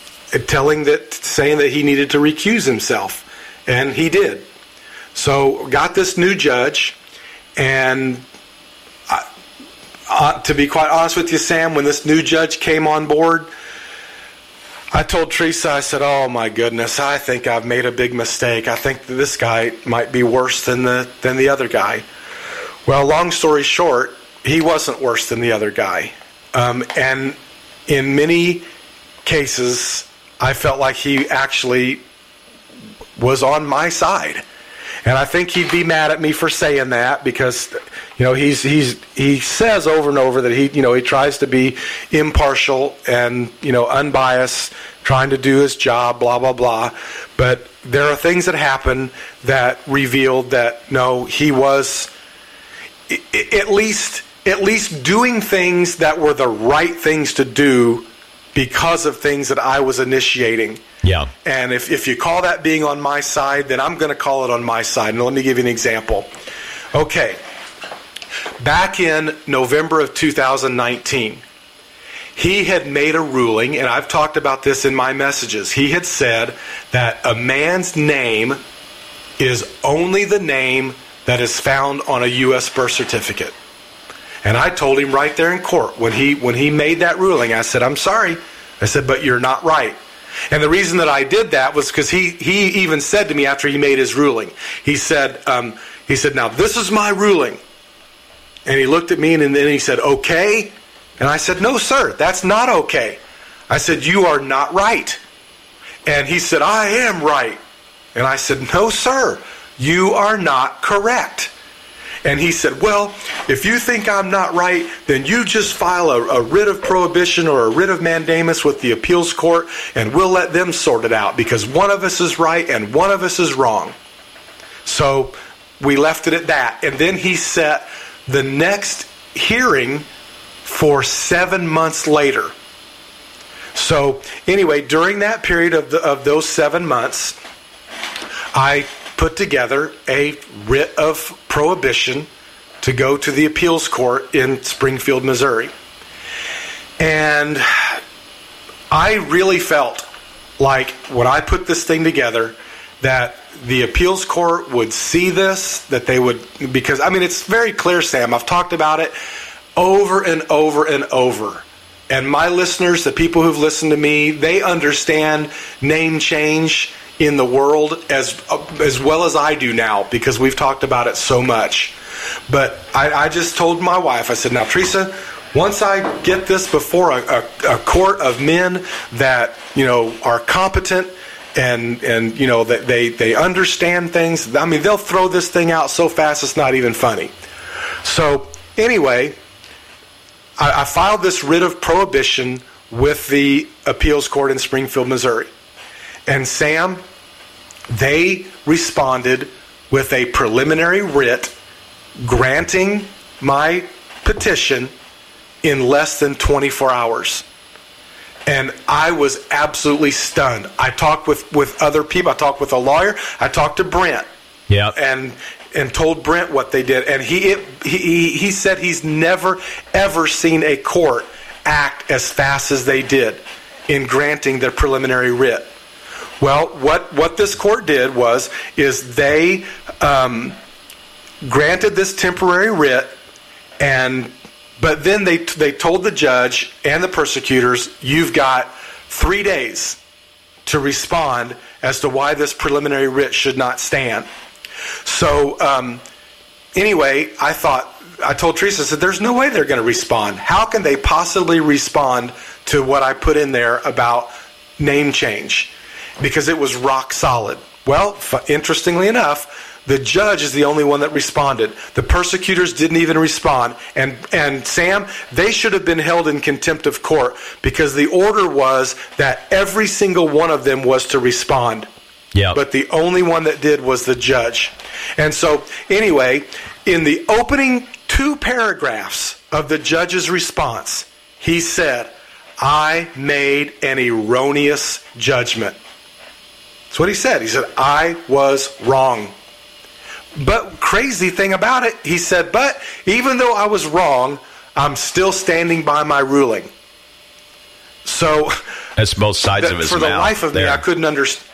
that he needed to recuse himself. And he did. So got this new judge, and to be quite honest with you, Sam, when this new judge came on board, I told Teresa, I said, oh my goodness, I think I've made a big mistake. I think that this guy might be worse than the other guy. Well, long story short, he wasn't worse than the other guy. And in many cases, I felt like he actually was on my side. And I think he'd be mad at me for saying that because, he says over and over that he tries to be impartial and, unbiased, trying to do his job, blah, blah, blah. But there are things that happen that revealed that, no, he was at least doing things that were the right things to do because of things that I was initiating. Yeah. And if you call that being on my side, then I'm going to call it on my side. And let me give you an example. Okay. Back in November of 2019, he had made a ruling, and I've talked about this in my messages. He had said that a man's name is only the name that is found on a U.S. birth certificate. And I told him right there in court, when he made that ruling, I said, I'm sorry. I said, but you're not right. And the reason that I did that was because he even said to me after he made his ruling, he said, now this is my ruling. And he looked at me and then he said, okay. And I said, no, sir, that's not okay. I said, you are not right. And he said, I am right. And I said, no, sir, you are not correct. And he said, well, if you think I'm not right, then you just file a writ of prohibition or a writ of mandamus with the appeals court, and we'll let them sort it out because one of us is right and one of us is wrong. So we left it at that. And then he set the next hearing for 7 months later. So anyway, during that period of those 7 months, I put together a writ of prohibition to go to the appeals court in Springfield, Missouri. And I really felt like when I put this thing together that the appeals court would see this, that they would, because, it's very clear, Sam. I've talked about it over and over and over. And my listeners, the people who've listened to me, they understand name change in the world as well as I do now because we've talked about it so much. But I just told my wife, I said, now, Teresa, once I get this before a court of men that, are competent and that they understand things, they'll throw this thing out so fast it's not even funny. So anyway, I filed this writ of prohibition with the appeals court in Springfield, Missouri. And Sam, they responded with a preliminary writ granting my petition in less than 24 hours. And I was absolutely stunned. I talked with other people. I talked with a lawyer. I talked to Brent. Yeah. And told Brent what they did. And he said he's never, ever seen a court act as fast as they did in granting their preliminary writ. Well, what this court did is they granted this temporary writ, but then they told the judge and the persecutors, you've got 3 days to respond as to why this preliminary writ should not stand. So anyway, I told Teresa, I said, there's no way they're going to respond. How can they possibly respond to what I put in there about name change? Because it was rock solid. Well, interestingly enough, the judge is the only one that responded. The persecutors didn't even respond. And Sam, they should have been held in contempt of court because the order was that every single one of them was to respond. Yeah. But the only one that did was the judge. And so, anyway, in the opening 2 paragraphs of the judge's response, he said, I made an erroneous judgment. That's what he said. He said, I was wrong. But crazy thing about it, he said, but even though I was wrong, I'm still standing by my ruling. So that's both sides of his mouth. For the life of me, I couldn't understand.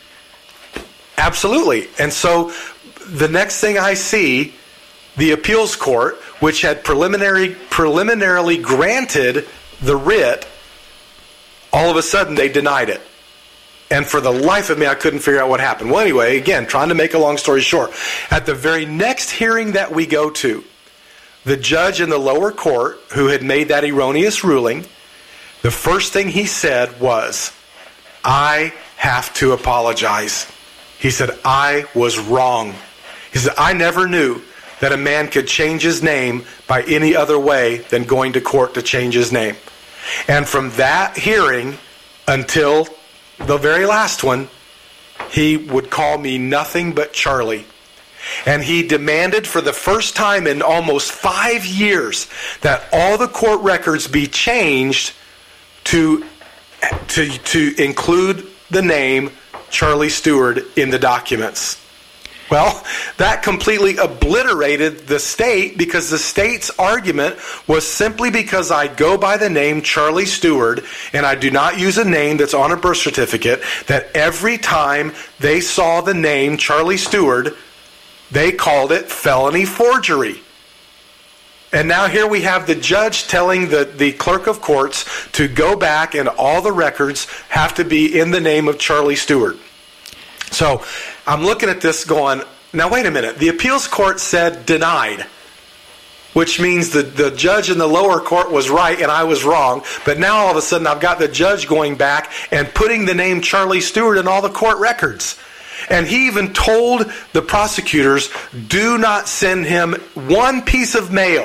Absolutely. And so the next thing I see, the appeals court, which had preliminarily granted the writ, all of a sudden they denied it. And for the life of me, I couldn't figure out what happened. Well, anyway, again, trying to make a long story short, at the very next hearing that we go to, the judge in the lower court who had made that erroneous ruling, the first thing he said was, I have to apologize. He said, I was wrong. He said, I never knew that a man could change his name by any other way than going to court to change his name. And from that hearing until the very last one, he would call me nothing but Charlie. And he demanded for the first time in almost 5 years that all the court records be changed to include the name Charlie Stewart in the documents. Well, that completely obliterated the state, because the state's argument was simply because I go by the name Charlie Stewart and I do not use a name that's on a birth certificate, that every time they saw the name Charlie Stewart, they called it felony forgery. And now here we have the judge telling the clerk of courts to go back and all the records have to be in the name of Charlie Stewart. So I'm looking at this going, now wait a minute. The appeals court said denied, which means the judge in the lower court was right and I was wrong. But now all of a sudden I've got the judge going back and putting the name Charlie Stewart in all the court records. And he even told the prosecutors, do not send him one piece of mail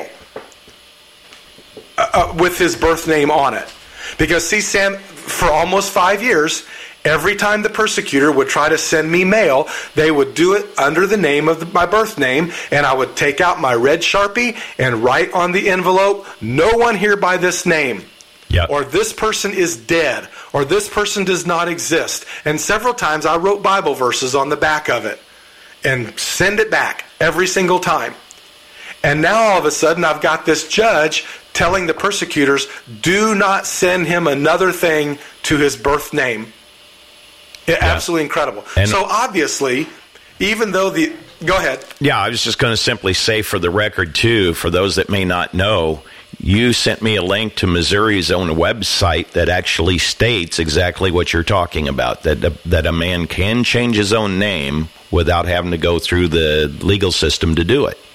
with his birth name on it. Because, see, Sam, for almost 5 years, every time the persecutor would try to send me mail, they would do it under the name of my birth name, and I would take out my red Sharpie and write on the envelope, no one here by this name. Yep. Or this person is dead, or this person does not exist. And several times I wrote Bible verses on the back of it and send it back every single time. And now all of a sudden I've got this judge telling the persecutors, do not send him another thing to his birth name. Yeah. Absolutely incredible. And so obviously, even though go ahead. Yeah, I was just going to simply say for the record too, for those that may not know, you sent me a link to Missouri's own website that actually states exactly what you're talking about, that a man can change his own name without having to go through the legal system to do it.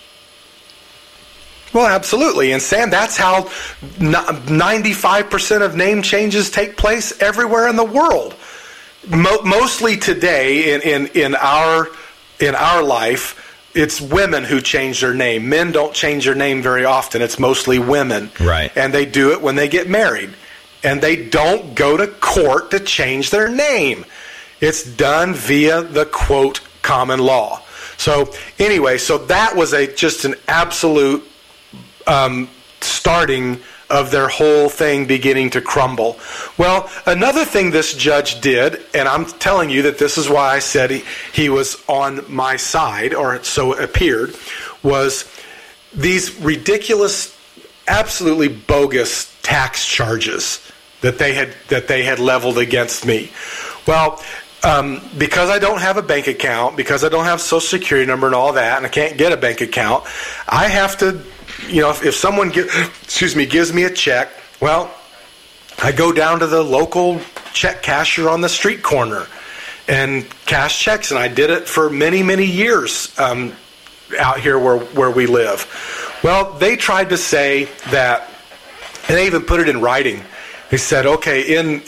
Well, absolutely. And Sam, that's how 95% of name changes take place everywhere in the world. Mostly today in our life, it's women who change their name. Men don't change their name very often. It's mostly women. Right. And they do it when they get married. And they don't go to court to change their name. It's done via the, quote, common law. So anyway, so that was just an absolute starting of their whole thing beginning to crumble. Well, another thing this judge did, and I'm telling you that this is why I said he was on my side, or so it appeared, was these ridiculous, absolutely bogus tax charges that they had leveled against me. Well, because I don't have a bank account, because I don't have a Social Security number and all that, and I can't get a bank account, I have to, if someone gives me a check, well, I go down to the local check cashier on the street corner and cash checks, and I did it for many, many years out here where we live. Well, they tried to say that, and they even put it in writing. They said, okay, in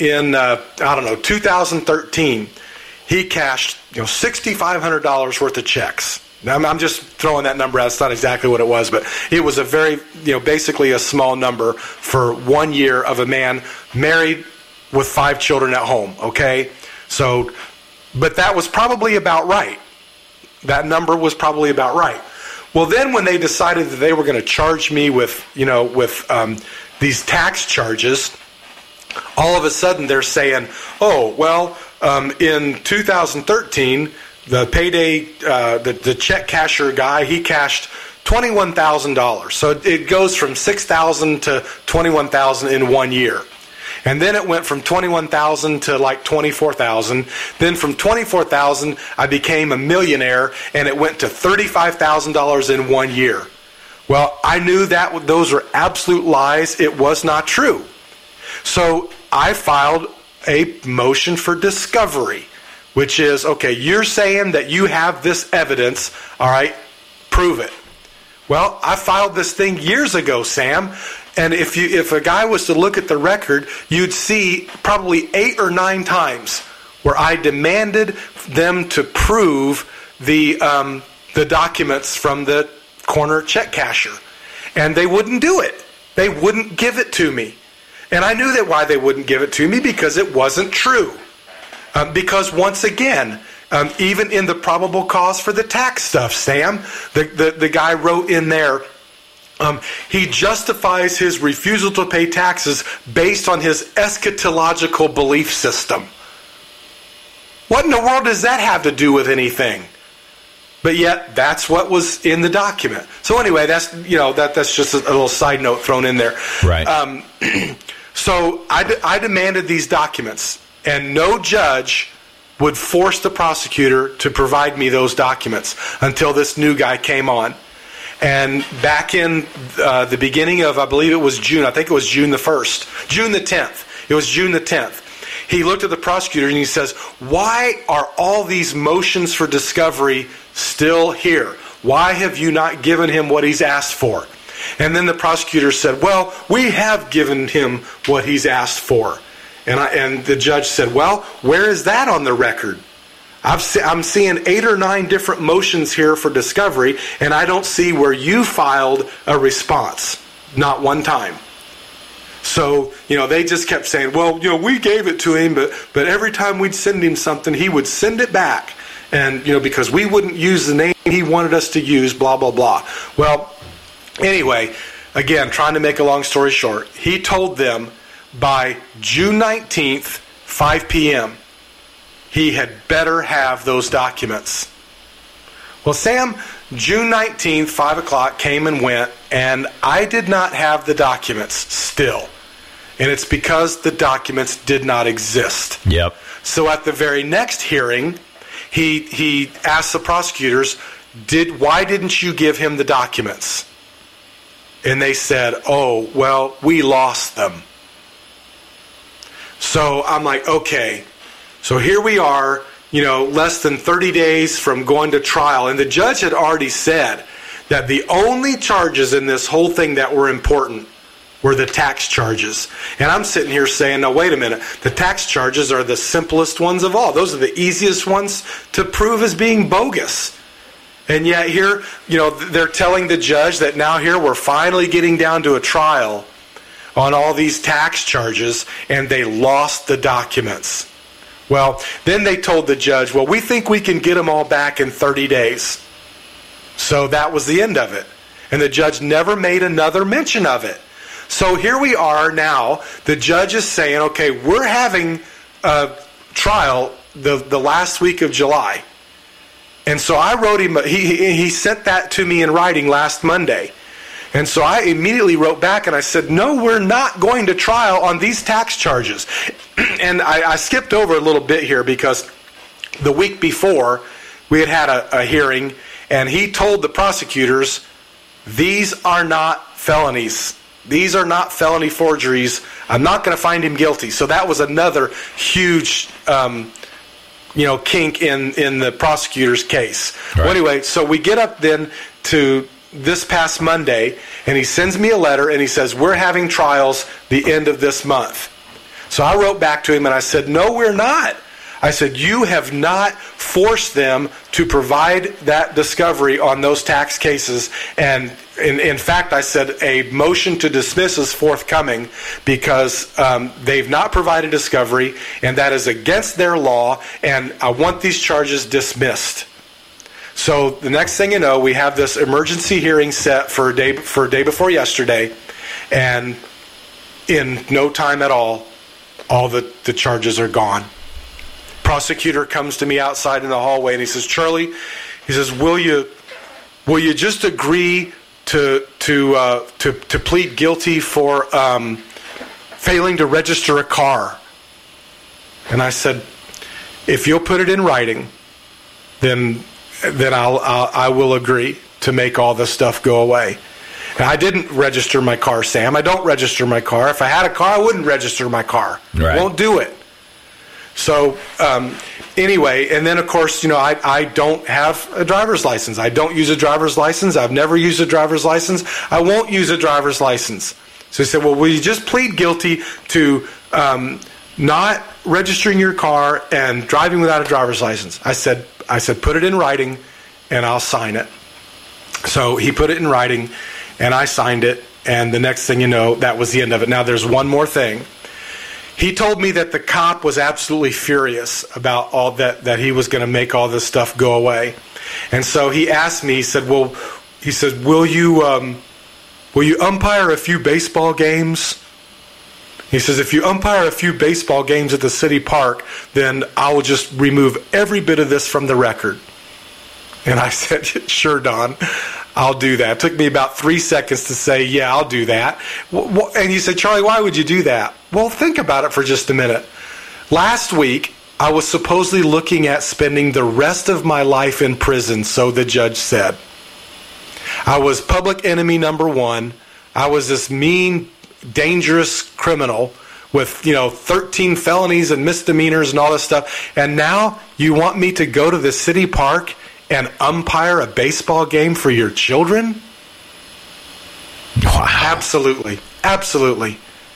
2013, he cashed $6,500 worth of checks. Now, I'm just throwing that number out. It's not exactly what it was, but it was a very, basically a small number for 1 year of a man married with 5 children at home, okay? So, but that was probably about right. That number was probably about right. Well, then when they decided that they were going to charge me with these tax charges, all of a sudden they're saying, oh, well, in 2013, the payday, the check cashier guy, he cashed $21,000. So it goes from $6,000 to $21,000 in 1 year. And then it went from $21,000 to like $24,000. Then from $24,000, I became a millionaire, and it went to $35,000 in 1 year. Well, I knew that those were absolute lies. It was not true. So I filed a motion for discovery, which is, okay, you're saying that you have this evidence, all right, prove it. Well, I filed this thing years ago, Sam, and if a guy was to look at the record, you'd see probably 8 or 9 times where I demanded them to prove the documents from the corner check casher. And they wouldn't do it. They wouldn't give it to me. And I knew that why they wouldn't give it to me, because it wasn't true. Because once again, even in the probable cause for the tax stuff, Sam, the guy wrote in there, he justifies his refusal to pay taxes based on his eschatological belief system. What in the world does that have to do with anything? But yet, that's what was in the document. So anyway, that's just a little side note thrown in there. Right. So I demanded these documents, and no judge would force the prosecutor to provide me those documents until this new guy came on. And back in the beginning of, I believe it was June, I think it was June the 1st, June the 10th. It was June the 10th. He looked at the prosecutor and he says, why are all these motions for discovery still here? Why have you not given him what he's asked for? And then the prosecutor said, well, we have given him what he's asked for. And the judge said, well, where is that on the record? I'm seeing 8 or 9 different motions here for discovery, and I don't see where you filed a response. Not one time. So, they just kept saying, well, we gave it to him, but every time we'd send him something, he would send it back. And, because we wouldn't use the name he wanted us to use, blah, blah, blah. Well, anyway, again, trying to make a long story short, he told them by June 19th, 5 p.m., he had better have those documents. Well, Sam, June 19th, 5 o'clock came and went, and I did not have the documents still. And it's because the documents did not exist. Yep. So at the very next hearing, he asked the prosecutors, why didn't you give him the documents? And they said, oh, well, we lost them. So I'm like, okay. So here we are, less than 30 days from going to trial. And the judge had already said that the only charges in this whole thing that were important were the tax charges. And I'm sitting here saying, no, wait a minute. The tax charges are the simplest ones of all. Those are the easiest ones to prove as being bogus. And yet here, they're telling the judge that now here we're finally getting down to a trial on all these tax charges, and they lost the documents. Well, then they told the judge, well, we think we can get them all back in 30 days. So that was the end of it. And the judge never made another mention of it. So here we are now. The judge is saying, okay, we're having a trial the last week of July. And so I wrote him, he sent that to me in writing last Monday. And so I immediately wrote back and I said, no, we're not going to trial on these tax charges. And I skipped over a little bit here because the week before we had a hearing, and he told the prosecutors, these are not felonies. These are not felony forgeries. I'm not going to find him guilty. So that was another huge kink in the prosecutor's case. Right. Well, anyway, so we get up then to this past Monday, and he sends me a letter, and he says, we're having trials the end of this month. So I wrote back to him, and I said, no, we're not. I said, you have not forced them to provide that discovery on those tax cases. And in fact, I said, a motion to dismiss is forthcoming because they've not provided discovery, and that is against their law, and I want these charges dismissed. So the next thing you know, we have this emergency hearing set for a day before yesterday, and in no time at all the charges are gone. Prosecutor comes to me outside in the hallway and he says, Charlie, he says, will you just agree to plead guilty for failing to register a car? And I said, if you'll put it in writing, then I will agree to make all this stuff go away. And I didn't register my car, Sam. I don't register my car. If I had a car, I wouldn't register my car. Right. Won't do it. So anyway, and then of course, I don't have a driver's license. I don't use a driver's license. I've never used a driver's license. I won't use a driver's license. So he said, well, will you just plead guilty to not registering your car and driving without a driver's license? I said, put it in writing and I'll sign it. So he put it in writing, and I signed it, and the next thing you know, that was the end of it. Now, there's one more thing. He told me that the cop was absolutely furious about all that he was going to make all this stuff go away. And so he asked me, he said, will you umpire a few baseball games? He says, if you umpire a few baseball games at the city park, then I will just remove every bit of this from the record. And I said, sure, Don, I'll do that. It took me about 3 seconds to say, yeah, I'll do that. And he said, Charlie, why would you do that? Well, think about it for just a minute. Last week, I was supposedly looking at spending the rest of my life in prison, so the judge said. I was public enemy number one. I was this mean, dangerous criminal with, 13 felonies and misdemeanors and all this stuff. And now you want me to go to the city park and umpire a baseball game for your children? Wow. Absolutely. Absolutely.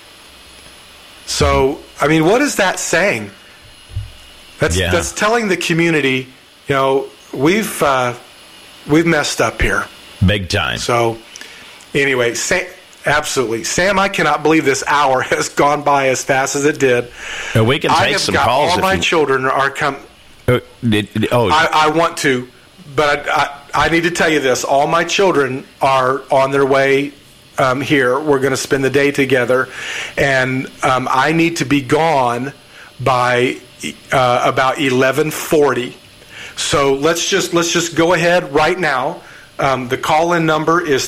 So, what is that saying? That's telling the community, we've messed up here. Big time. So, anyway, absolutely. Sam, I cannot believe this hour has gone by as fast as it did. Now, we can take some calls. All my children are coming. I want to, but I need to tell you this. All my children are on their way here. We're going to spend the day together, and I need to be gone by about 11:40. So let's just go ahead right now. The call-in number is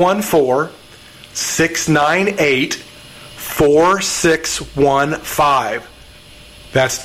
314-698-4615. That's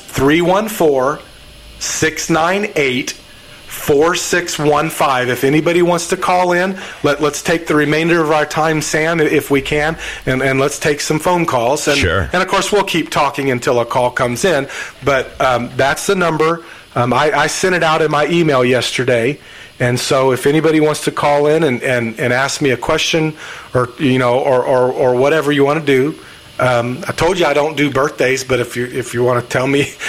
314-698-4615. If anybody wants to call in, let's take the remainder of our time, Sam, if we can, and let's take some phone calls. And, sure. And, of course, we'll keep talking until a call comes in. But that's the number. I sent it out in my email yesterday. And so if anybody wants to call in and ask me a question or whatever you want to do, I told you I don't do birthdays, but if you want to tell me,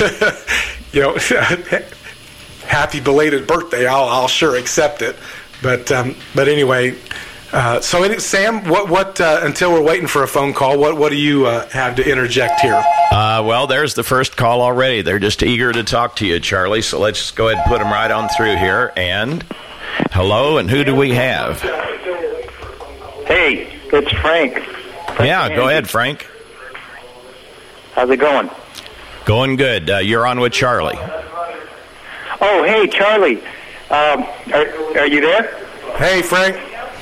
happy belated birthday, I'll sure accept it. But anyway, Sam, what until we're waiting for a phone call, what do you have to interject here? Well, there's the first call already. They're just eager to talk to you, Charlie. So let's just go ahead and put them right on through here. And hello, and who do we have? Hey, it's Frank. Yeah, go ahead, Frank. How's it going? Going good. You're on with Charlie. Oh, hey, Charlie. Are you there? Hey, Frank.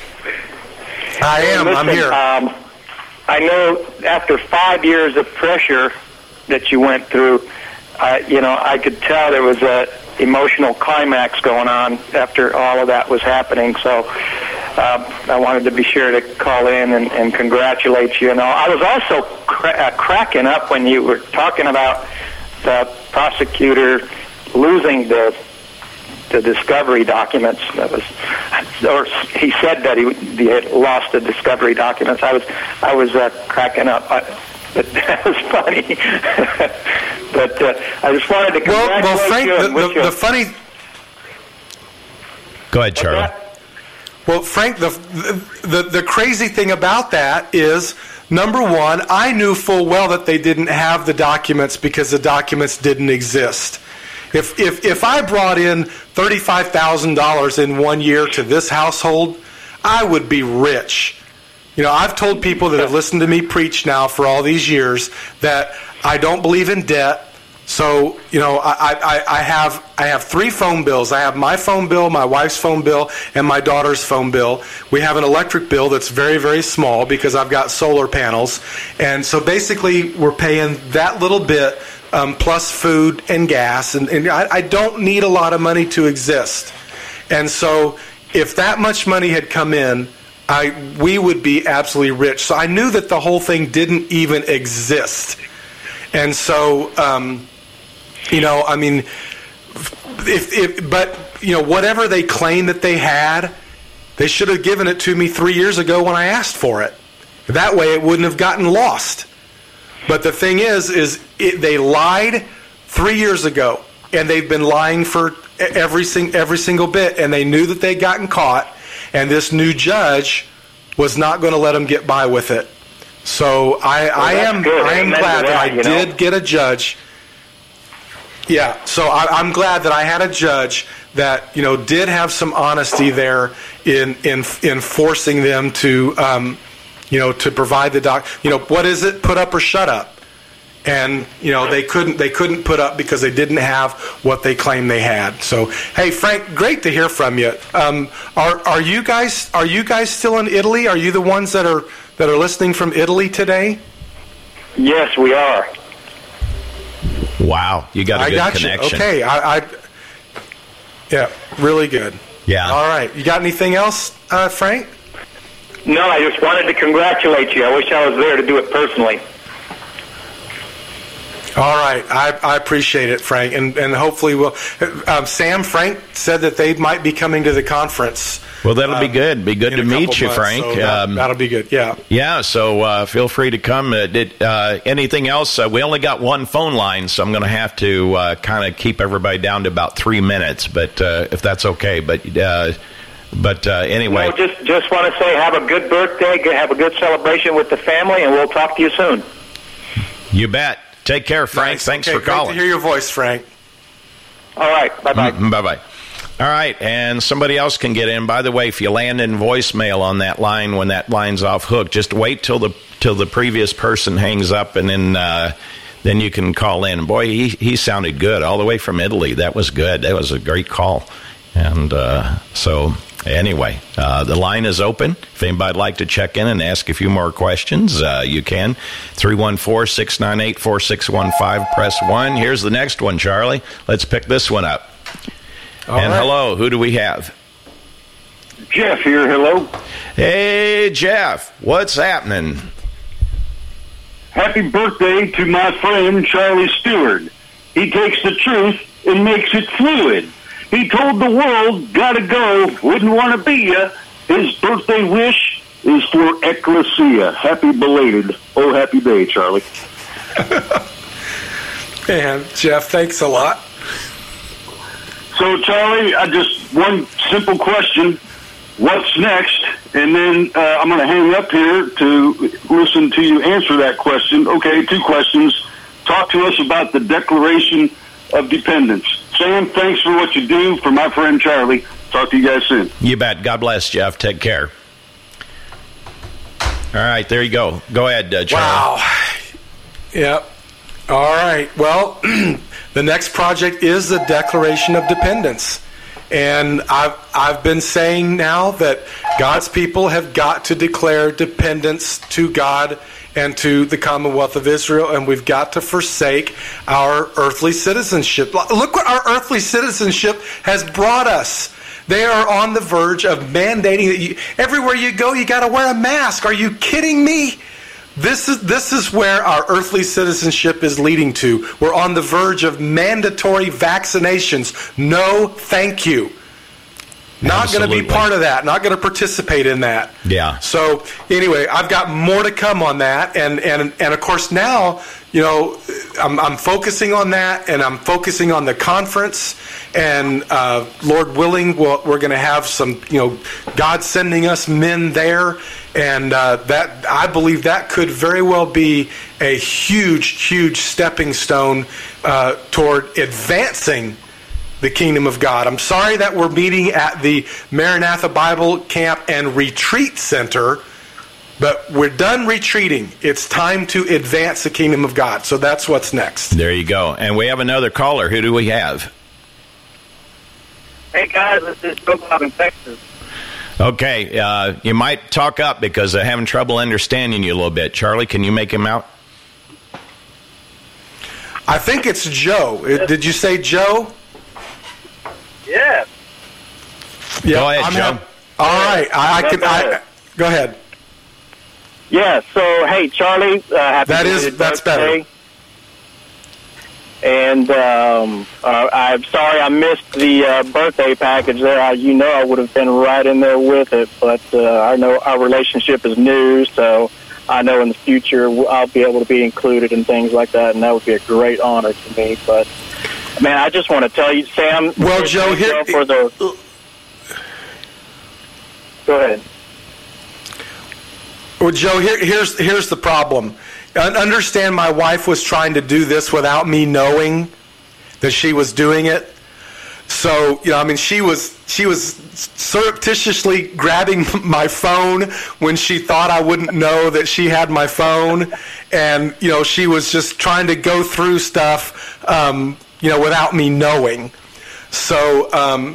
I am. Listen, I'm here. I know after 5 years of pressure that you went through, I could tell there was a emotional climax going on after all of that was happening. So I wanted to be sure to call in and congratulate you. And all. I was also cracking up when you were talking about the prosecutor losing the discovery documents. Or he said that he had lost the discovery documents. I was cracking up. But that was funny. But I just wanted to congratulate Frank, you. the funny. Go ahead, Charlie. Well, Frank, the crazy thing about that is, number one, I knew full well that they didn't have the documents because the documents didn't exist. If I brought in $35,000 in 1 year to this household, I would be rich. I've told people that have listened to me preach now for all these years that I don't believe in debt. So, I have 3 phone bills. I have my phone bill, my wife's phone bill, and my daughter's phone bill. We have an electric bill that's very, very small because I've got solar panels. And so basically we're paying that little bit plus food and gas. And I don't need a lot of money to exist. And so if that much money had come in, we would be absolutely rich. So I knew that the whole thing didn't even exist. And so, whatever they claim that they had, they should have given it to me 3 years ago when I asked for it. That way it wouldn't have gotten lost. But the thing is they lied 3 years ago, and they've been lying for every single bit, and they knew that they'd gotten caught. and this new judge was not going to let them get by with it. So I am glad that I did get a judge. Yeah, so I'm glad that I had a judge that did have some honesty there in forcing them to to provide the what is it? Put up or shut up. And they couldn't put up because they didn't have what they claimed they had. So hey, Frank, great to hear from you. Are you guys still in Italy? Are you the ones that are listening from Italy today? Yes, we are. Wow, you got a good connection. Okay, yeah, really good. Yeah. All right, you got anything else, Frank? No, I just wanted to congratulate you. I wish I was there to do it personally. All right, I appreciate it, Frank, and hopefully we'll. Frank said that they might be coming to the conference. Well, that'll be good. Be good to meet you, months, Frank. So that'll be good. Yeah. Yeah. So feel free to come. Anything else? We only got one phone line, so I'm going to have to kind of keep everybody down to about 3 minutes. But if that's okay, but anyway. No, just want to say have a good birthday, have a good celebration with the family, and we'll talk to you soon. You bet. Take care, Frank. Nice. Thanks okay, for calling. Great to hear your voice, Frank. All right. Bye-bye. Bye-bye. All right, and somebody else can get in. By the way, if you land in voicemail on that line when that line's off hook, just wait till the previous person hangs up, and then you can call in. Boy, he sounded good all the way from Italy. That was good. That was a great call. And so anyway, the line is open. If anybody'd like to check in and ask a few more questions, you can. 314-698-4615, press 1. Here's the next one, Charlie. Let's pick this one up. All right. Hello, who do we have? Jeff here, hello. Hey, Jeff, what's happening? Happy birthday to my friend Charlie Stewart. He takes the truth and makes it fluid. He told the world, gotta go, wouldn't want to be ya. His birthday wish is for Ecclesia. Happy belated. Oh, happy day, Charlie. Man, Jeff, thanks a lot. So, Charlie, one simple question. What's next? And then I'm going to hang up here to listen to you answer that question. Okay, 2 questions. Talk to us about the Declaration of Dependence. Sam, thanks for what you do for my friend Charlie. Talk to you guys soon. You bet. God bless, Jeff. Take care. All right, there you go. Go ahead, Charlie. Wow. Yep. All right. Well, the next project is the Declaration of Dependence. And I've been saying now that God's people have got to declare dependence to God and to the Commonwealth of Israel, and we've got to forsake our earthly citizenship. Look what our earthly citizenship has brought us. They are on the verge of mandating that everywhere you go, you got to wear a mask. Are you kidding me? This is where our earthly citizenship is leading to. We're on the verge of mandatory vaccinations. No, thank you. Not going to be part of that. Not going to participate in that. Yeah. So anyway, I've got more to come on that, and of course now, I'm focusing on that, and I'm focusing on the conference, and Lord willing, we're going to have some, God sending us men there, and that I believe that could very well be a huge stepping stone toward advancing the kingdom of God. I'm sorry that we're meeting at the Maranatha Bible Camp and Retreat Center, but we're done retreating. It's time to advance the kingdom of God. So that's what's next. There you go. And we have another caller. Who do we have? Hey, guys, this is Joe Bob in Texas. Okay, you might talk up because I'm having trouble understanding you a little bit. Charlie, can you make him out? I think it's Joe. Did you say Joe? Yeah. Go ahead, Joe. All right. Go ahead. Yeah, so, hey, Charlie, happy birthday. That's better. And I'm sorry I missed the birthday package there. I would have been right in there with it, but I know our relationship is new, so I know in the future I'll be able to be included in things like that, and that would be a great honor to me. But, man, I just want to tell you, Sam. Well, Joe, here... Go Go ahead. Well, Joe, here's the problem. Understand, my wife was trying to do this without me knowing that she was doing it. So, she was surreptitiously grabbing my phone when she thought I wouldn't know that she had my phone, and she was just trying to go through stuff, without me knowing. So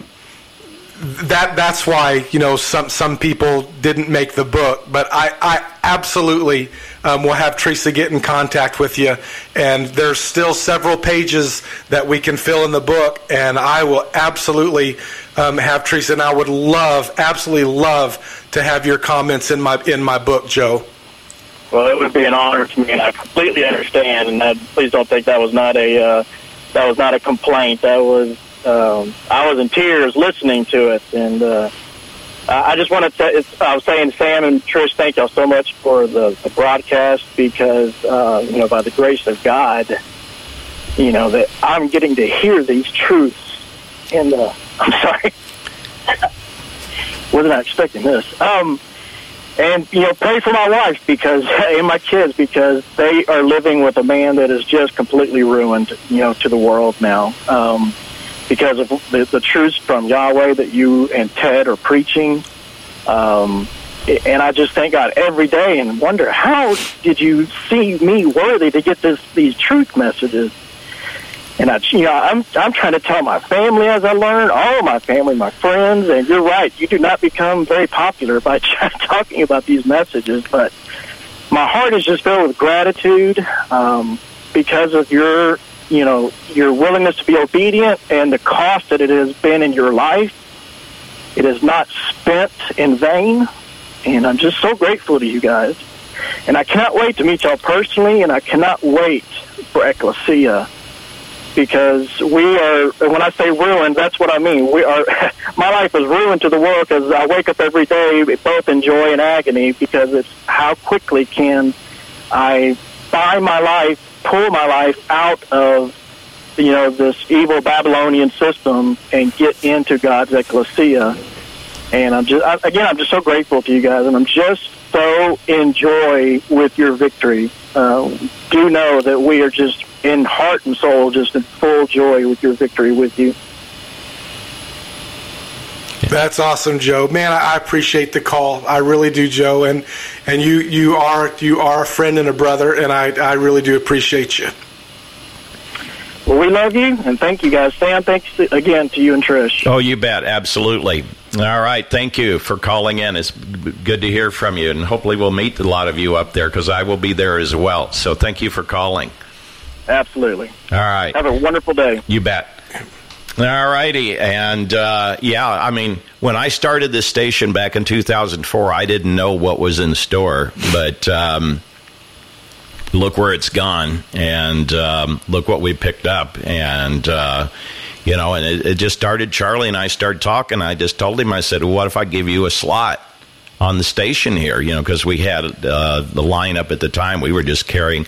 that's why some people didn't make the book, but I absolutely will have Teresa get in contact with you, and there's still several pages that we can fill in the book, and I will absolutely have Teresa, and I would absolutely love to have your comments in my book, Joe. Well, it would be an honor to me, and I completely understand. And please don't think that was not a complaint. That was I was in tears listening to it, and I just want to. I was saying, Sam and Trish, thank y'all so much for the broadcast, because by the grace of God, that I'm getting to hear these truths. And I'm sorry, wasn't expecting this. And pray for my wife and my kids, because they are living with a man that is just completely ruined, to the world now. Because of the truths from Yahweh that you and Ted are preaching. And I just thank God every day and wonder, how did you see me worthy to get these truth messages? And I'm trying to tell my family as I learn, all of my family, my friends, and you're right, you do not become very popular by talking about these messages, but my heart is just filled with gratitude because of your willingness to be obedient and the cost that it has been in your life. It is not spent in vain, and I'm just so grateful to you guys. And I cannot wait to meet y'all personally, and I cannot wait for Ecclesia, because we are, when I say ruined, that's what I mean. We are. My life is ruined to the world, because I wake up every day both in joy and agony, because it's how quickly can I buy my life, pull my life out of this evil Babylonian system and get into God's ecclesia. And I'm just so grateful to you guys, and I'm just so in joy with your victory. Do know that we are just in heart and soul, just in full joy with your victory with you. That's awesome, Joe. Man, I appreciate the call. I really do, Joe. And you are a friend and a brother, and I really do appreciate you. Well, we love you, and thank you, guys. Sam, thanks again to you and Trish. Oh, you bet. Absolutely. All right. Thank you for calling in. It's good to hear from you, and hopefully we'll meet a lot of you up there, because I will be there as well. So thank you for calling. Absolutely. All right. Have a wonderful day. You bet. All righty. And, when I started this station back in 2004, I didn't know what was in store, but look where it's gone, and look what we picked up. And, and it just started. Charlie and I started talking. I just told him, I said, well, what if I give you a slot on the station here? Because we had the lineup at the time. We were carrying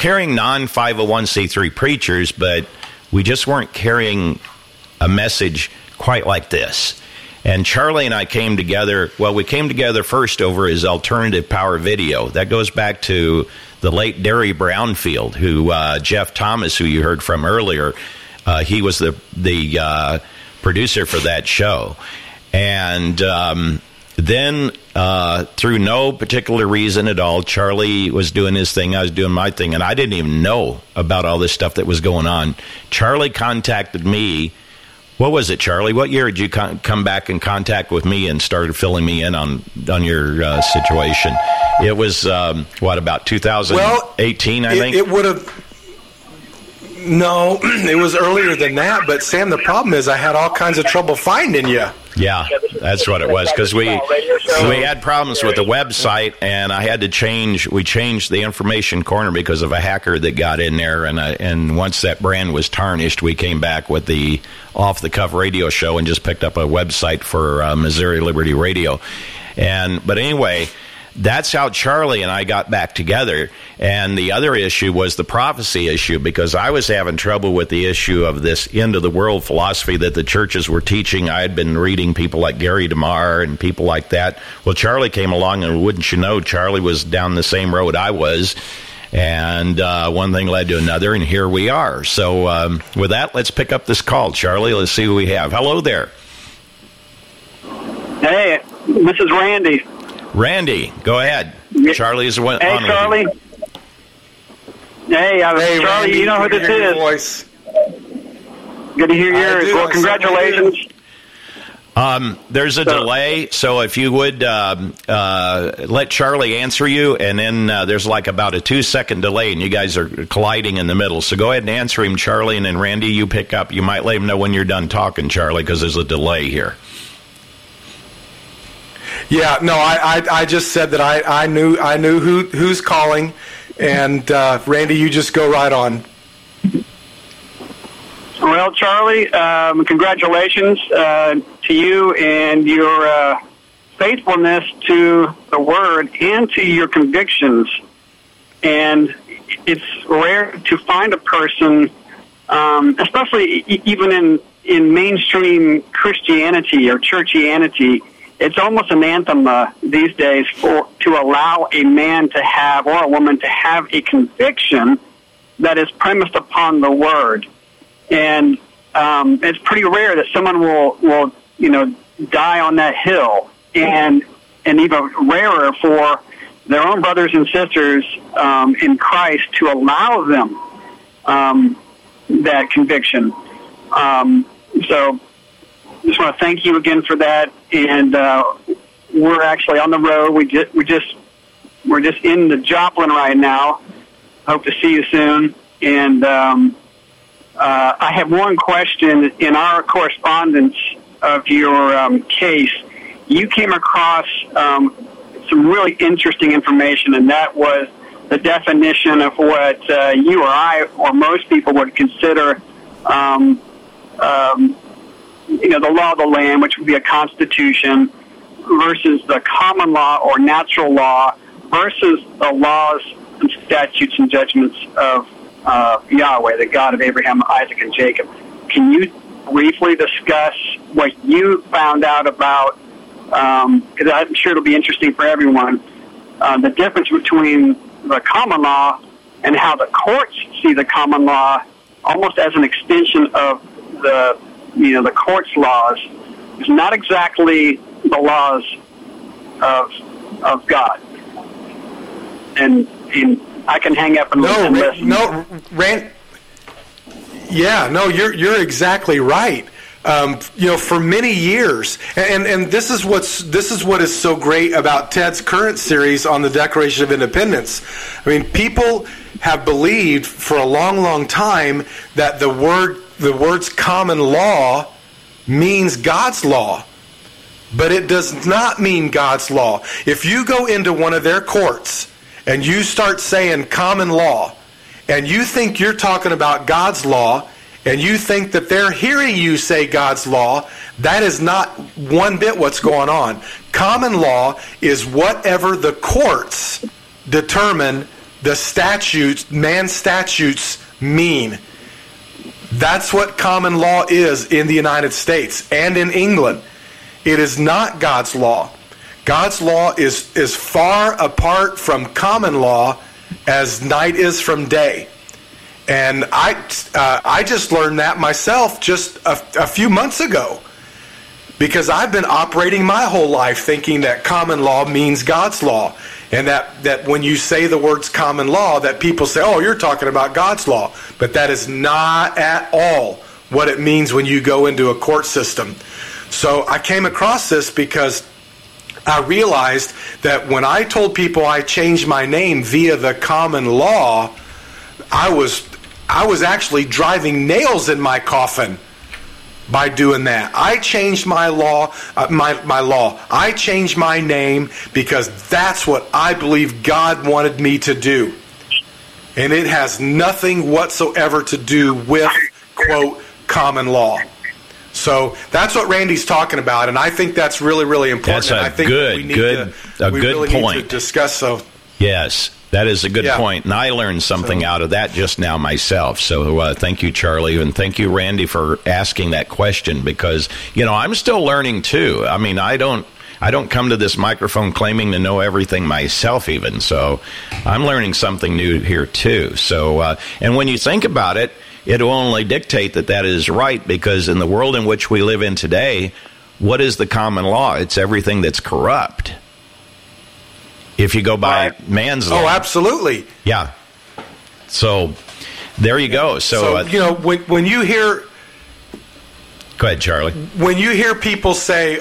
non-501c3 preachers, but we just weren't carrying a message quite like this. And Charlie and I came together. Well, we came together first over his alternative power video. That goes back to the late Derry Brownfield, who Jeff Thomas, who you heard from earlier, he was the producer for that show. And then, through no particular reason at all, Charlie was doing his thing, I was doing my thing, and I didn't even know about all this stuff that was going on. Charlie contacted me. What was it, Charlie? What year did you come back in contact with me and started filling me in on your situation? It was, about 2018, I think? It would have... No, it was earlier than that, but Sam, the problem is I had all kinds of trouble finding you. Yeah, that's what it was, because we had problems with the website, and I had to we changed the information corner because of a hacker that got in there, and once that brand was tarnished, we came back with the Off the Cuff radio show and just picked up a website for Missouri Liberty Radio. But anyway, that's how Charlie and I got back together. And the other issue was the prophecy issue, because I was having trouble with the issue of this end-of-the-world philosophy that the churches were teaching. I had been reading people like Gary DeMar and people like that. Well, Charlie came along, and wouldn't you know, Charlie was down the same road I was. And one thing led to another, and here we are. So with that, let's pick up this call. Charlie, let's see who we have. Hello there. Hey, this is Randy. Randy, go ahead. Charlie is the one. Hey, Charlie. Hey, Charlie, Randy, you know who this is. Voice. Good to hear yours. Well, congratulations. There's a delay, so if you would let Charlie answer you, and then there's like about a 2-second delay, and you guys are colliding in the middle. So go ahead and answer him, Charlie, and then Randy, you pick up. You might let him know when you're done talking, Charlie, because there's a delay here. Yeah, no, I just said that I knew who's calling, and Randy, you just go right on. Well, Charlie, congratulations to you and your faithfulness to the Word and to your convictions. And it's rare to find a person, especially even in mainstream Christianity or churchianity, it's almost an anthem these days to allow a man to have, or a woman to have, a conviction that is premised upon the Word. And it's pretty rare that someone will die on that hill, and even rarer for their own brothers and sisters in Christ to allow them that conviction. So just want to thank you again for that. And we're actually on the road. We're just in the Joplin right now. Hope to see you soon. And I have one question. In our correspondence of your case, you came across some really interesting information, and that was the definition of what you or I or most people would consider the law of the land, which would be a constitution, versus the common law or natural law, versus the laws and statutes and judgments of Yahweh, the God of Abraham, Isaac, and Jacob. Can you briefly discuss what you found out about, because I'm sure it'll be interesting for everyone, the difference between the common law and how the courts see the common law almost as an extension of the court's laws. It's not exactly the laws of God. And I can hang up and listen. You're exactly right. For many years, and this is what is so great about Ted's current series on the Declaration of Independence. I mean, people have believed for a long, long time that the words common law means God's law, but it does not mean God's law. If you go into one of their courts and you start saying common law, and you think you're talking about God's law, and you think that they're hearing you say God's law, that is not one bit what's going on. Common law is whatever the courts determine the statutes, man's statutes mean. That's what common law is in the United States and in England. It is not God's law. God's law is far apart from common law as night is from day. And I just learned that myself just a few months ago, because I've been operating my whole life thinking that common law means God's law, and that when you say the words common law, that people say, oh, you're talking about God's law. But that is not at all what it means when you go into a court system. So I came across this because I realized that when I told people I changed my name via the common law, I was actually driving nails in my coffin by doing that. I changed my law, my law. I changed my name because that's what I believe God wanted me to do. And it has nothing whatsoever to do with, quote, common law. So that's what Randy's talking about, and I think that's really, really important. That's I think we good really point. Need to discuss so. Yes, that is a good point, and I learned something out of that just now myself. So thank you, Charlie, and thank you, Randy, for asking that question, because, I'm still learning too. I mean, I don't come to this microphone claiming to know everything myself even, so I'm learning something new here too. So, and when you think about it, it will only dictate that is right, because in the world in which we live in today, what is the common law? It's everything that's corrupt. If you go by man's law. Oh, absolutely. Yeah. So, there you go. So when you hear... Go ahead, Charlie. When you hear people say,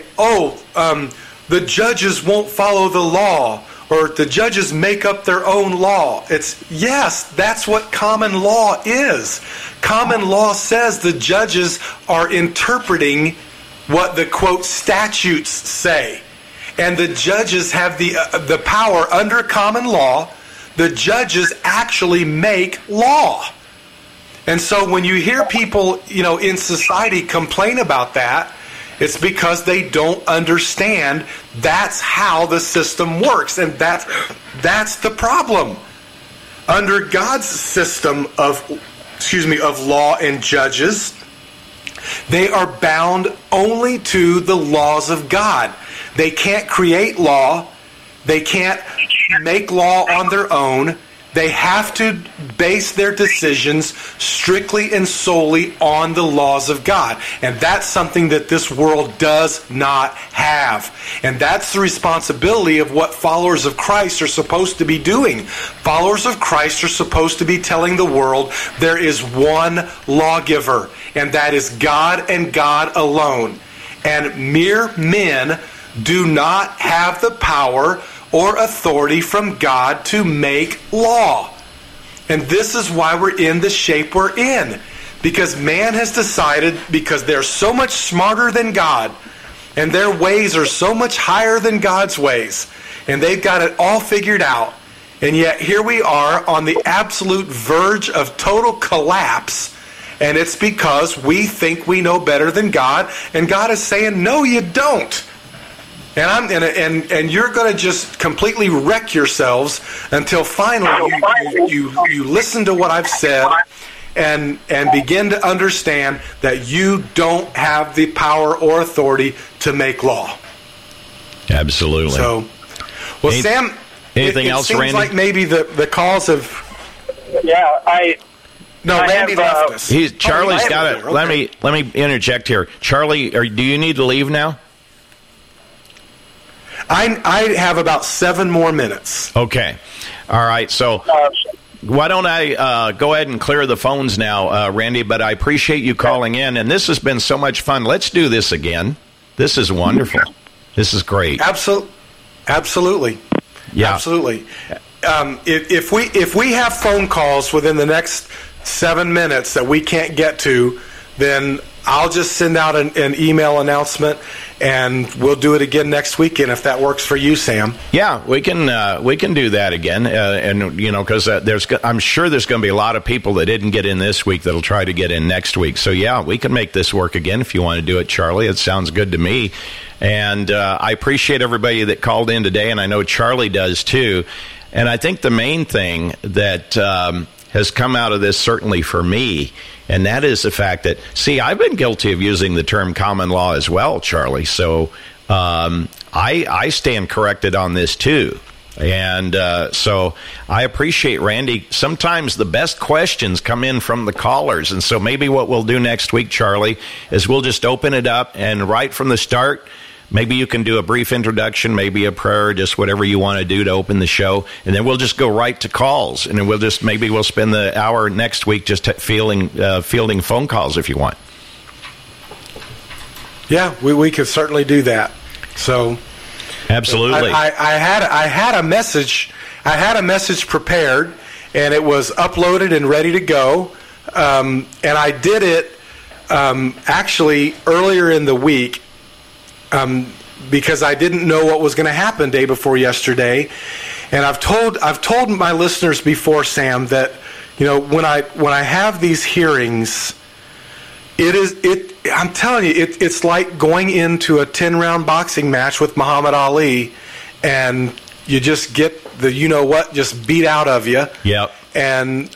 the judges won't follow the law, or the judges make up their own law. Yes, that's what common law is. Common law says the judges are interpreting what the, quote, statutes say. And the judges have the power under common law. The judges actually make law. And so when you hear people, in society complain about that, it's because they don't understand that's how the system works. And that's the problem. Under God's system of law and judges, they are bound only to the laws of God. They can't create law. They can't make law on their own. They have to base their decisions strictly and solely on the laws of God. And that's something that this world does not have. And that's the responsibility of what followers of Christ are supposed to be doing. Followers of Christ are supposed to be telling the world there is one lawgiver, and that is God and God alone. And mere men do not have the power or authority from God to make law. And this is why we're in the shape we're in. Because man has decided, because they're so much smarter than God, and their ways are so much higher than God's ways, and they've got it all figured out. And yet here we are on the absolute verge of total collapse, and it's because we think we know better than God, and God is saying, no, you don't. And you're going to just completely wreck yourselves until finally you listen to what I've said and begin to understand that you don't have the power or authority to make law. Absolutely. So, Sam, anything else, seems Randy? Like maybe the calls have. Yeah, Randy left us. Charlie's got it. Okay. Let me interject here. Charlie, do you need to leave now? I have about 7 more minutes. Okay. All right. So why don't I go ahead and clear the phones now, Randy, but I appreciate you calling in, and this has been so much fun. Let's do this again. This is wonderful. This is great. Absolutely. Yeah. Absolutely. If we have phone calls within the next 7 minutes that we can't get to, then I'll just send out an email announcement, and we'll do it again next weekend if that works for you, Sam. Yeah, we can do that again, and because I'm sure there's going to be a lot of people that didn't get in this week that'll try to get in next week. So yeah, we can make this work again if you want to do it, Charlie. It sounds good to me, and I appreciate everybody that called in today, and I know Charlie does too. And I think the main thing that has come out of this, certainly for me, and that is the fact that, I've been guilty of using the term common law as well, Charlie. So I stand corrected on this too. And so I appreciate, Randy, sometimes the best questions come in from the callers. And so maybe what we'll do next week, Charlie, is we'll just open it up, and right from the start, maybe you can do a brief introduction, maybe a prayer, just whatever you want to do to open the show, and then we'll just go right to calls, and then we'll spend the hour next week just fielding phone calls if you want. Yeah, we could certainly do that. So, absolutely, I had a message. I had a message prepared, and it was uploaded and ready to go, and I did it actually earlier in the week. Because I didn't know what was going to happen day before yesterday, and I've told my listeners before, Sam, that when I have these hearings, I'm telling you, it's like going into a 10-round boxing match with Muhammad Ali, and you just get the just beat out of you. Yep. And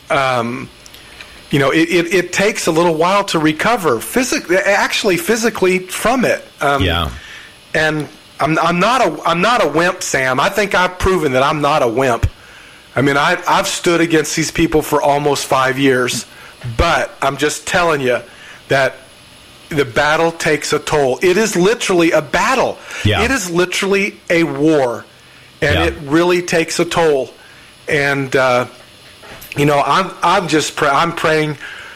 it takes a little while to recover physically from it. And I'm not a wimp, Sam. I think I've proven that I'm not a wimp. I mean, I've stood against these people for almost 5 years, but I'm just telling you that the battle takes a toll. It is literally a battle. Yeah. It is literally a war, and it really takes a toll. And I'm praying.